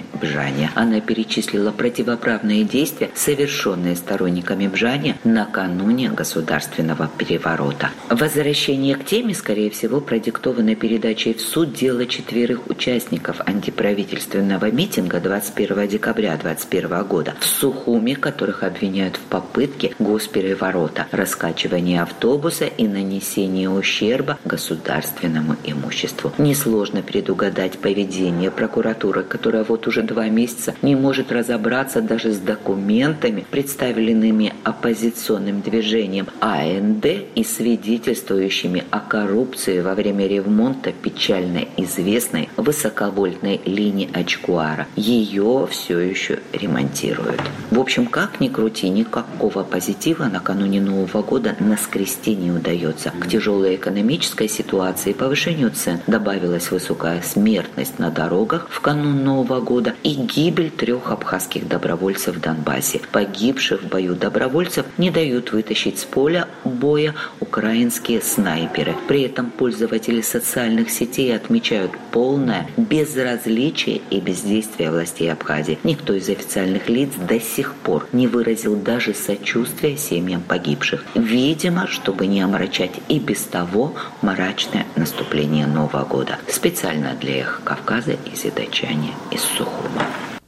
Бжания. Она перечислила противоправные действия, совершенные сторонниками Бжания накануне государственного переворота. Возвращение к теме, скорее всего, продиктовано передачей в суд дела четверых участников антиправительственного митинга двадцать первого декабря двадцать первого года в Сухуми, которых обвиняют в попытке госпереворота, раскачивании автобуса и нанесении ущерба государственному имуществу. Несложно предугадать поведение прокуратуры, которая вот уже два месяца не может разобраться даже с документами, представленными оппозиционным движением А Н Д и свидетельствующими о коррупции во время ремонта печально известной высоковольтной линии Ачкуара. Ее все еще ремонтируют. В общем, как ни крути, никакого позитива накануне Нового года наскрести не удается. К тяжелой экономической ситуации и повышению цен добавилась высокая смертность на дорогах в канун Нового года и гибель трех абхазских добровольцев в Донбассе. Погибших в бою добровольцев не дают вытащить с поля боя украинские снайперы. При этом пользователи социальных сетей отмечают полное безразличие и бездействие властей Абхазии. Никто из официальных лиц до сих пор не выразил даже сочувствия семьям погибших. Видимо, чтобы не омрачать и без того мрачное наступление Нового года. Специально для Эхо Кавказа из Идачани, из Сухума.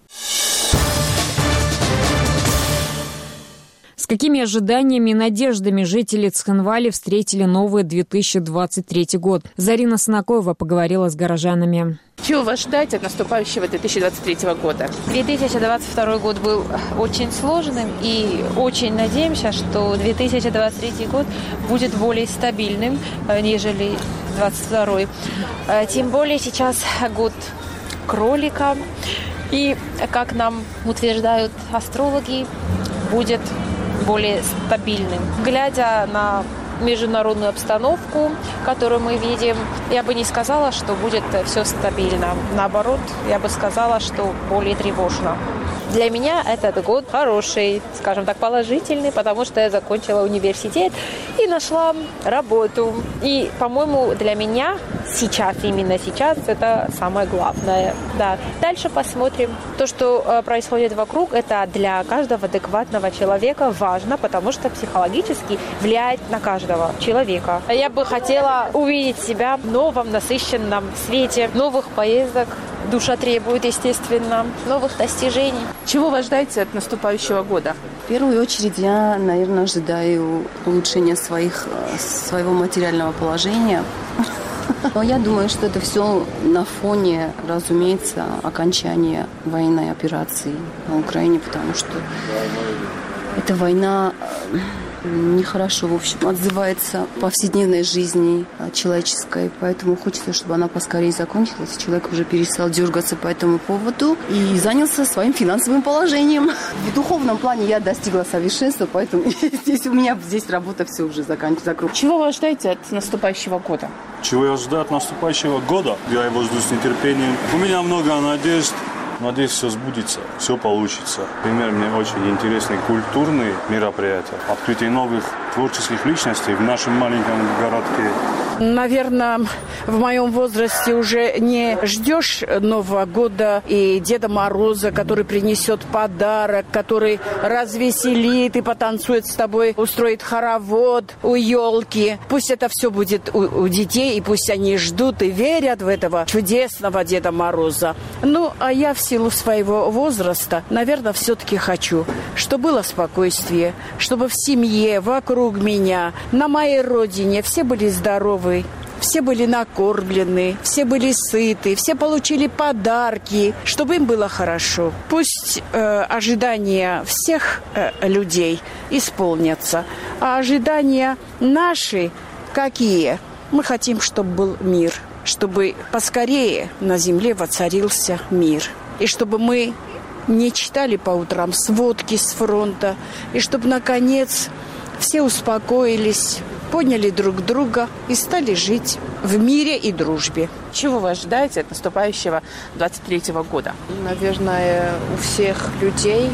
С какими ожиданиями и надеждами жители Цхинвали встретили новый две тысячи двадцать третий год? Зарина Санакоева поговорила с горожанами. Чего вы ожидаете от наступающего две тысячи двадцать третьего года? две тысячи двадцать второй год был очень сложным, и очень надеемся, что две тысячи двадцать третий год будет более стабильным, нежели двадцать второй. Тем более сейчас год кролика, и, как нам утверждают астрологи, будет более стабильным. Глядя на международную обстановку, которую мы видим, я бы не сказала, что будет все стабильно. Наоборот, я бы сказала, что более тревожно. Для меня этот год хороший, скажем так, положительный, потому что я закончила университет и нашла работу. И, по-моему, для меня сейчас, именно сейчас, это самое главное. Да. Дальше посмотрим. То, что происходит вокруг, это для каждого адекватного человека важно, потому что психологически влияет на каждого человека. Я бы хотела увидеть себя в новом, насыщенном свете, новых поездок. Душа требует, естественно, новых достижений. Чего вы ожидаете от наступающего года? В первую очередь я, наверное, ожидаю улучшения своих, своего материального положения. Но я думаю, что это все на фоне, разумеется, окончания военной операции на Украине, потому что эта война нехорошо, в общем, отзывается в повседневной жизни человеческой. Поэтому хочется, чтобы она поскорее закончилась. Человек уже перестал дергаться по этому поводу и занялся своим финансовым положением. В духовном плане я достигла совершенства, поэтому здесь у меня здесь работа все уже заканчивается. Чего вы ожидаете от наступающего года? Чего я ожидаю от наступающего года? Я его жду с нетерпением. У меня много надежд. Надеюсь, все сбудется, все получится. Например, мне очень интересны культурные мероприятия, открытие новых творческих личностей в нашем маленьком городке. Наверное, в моем возрасте уже не ждешь Нового года и Деда Мороза, который принесет подарок, который развеселит и потанцует с тобой, устроит хоровод у елки. Пусть это все будет у, у детей, и пусть они ждут и верят в этого чудесного Деда Мороза. Ну, а я в силу своего возраста, наверное, все-таки хочу, чтобы было спокойствие, чтобы в семье, вокруг меня, на моей родине все были здоровы, все были накормлены, все были сыты, все получили подарки, чтобы им было хорошо. Пусть э, ожидания всех э, людей исполнятся, а ожидания наши какие? Мы хотим, чтобы был мир, чтобы поскорее на земле воцарился мир. И чтобы мы не читали по утрам сводки с фронта, и чтобы, наконец, все успокоились, поняли друг друга и стали жить в мире и дружбе. Чего вы ожидаете от наступающего двадцать третьего года? Наверное, у всех людей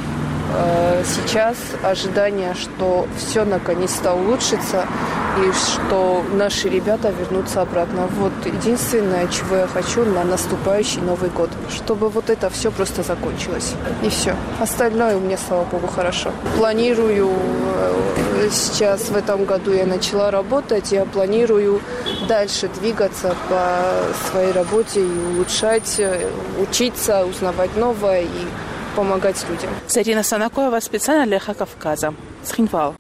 Сейчас ожидание, что все наконец-то улучшится и что наши ребята вернутся обратно. Вот единственное, чего я хочу на наступающий Новый год. Чтобы вот это все просто закончилось. И все. Остальное у меня, слава богу, хорошо. Планирую, сейчас в этом году я начала работать, я планирую дальше двигаться по своей работе и улучшать, учиться, узнавать новое и помогать людям. Зарина Санакоева, специально для Эхо Кавказа. Схинвал.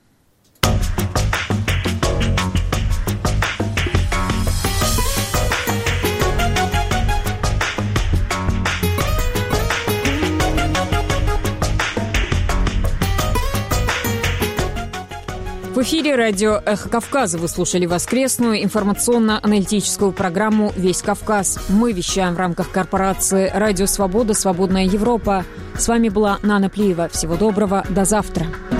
В эфире радио «Эхо Кавказа». Вы слушали воскресную информационно-аналитическую программу «Весь Кавказ». Мы вещаем в рамках корпорации «Радио Свобода. Свободная Европа». С вами была Нана Плиева. Всего доброго. До завтра.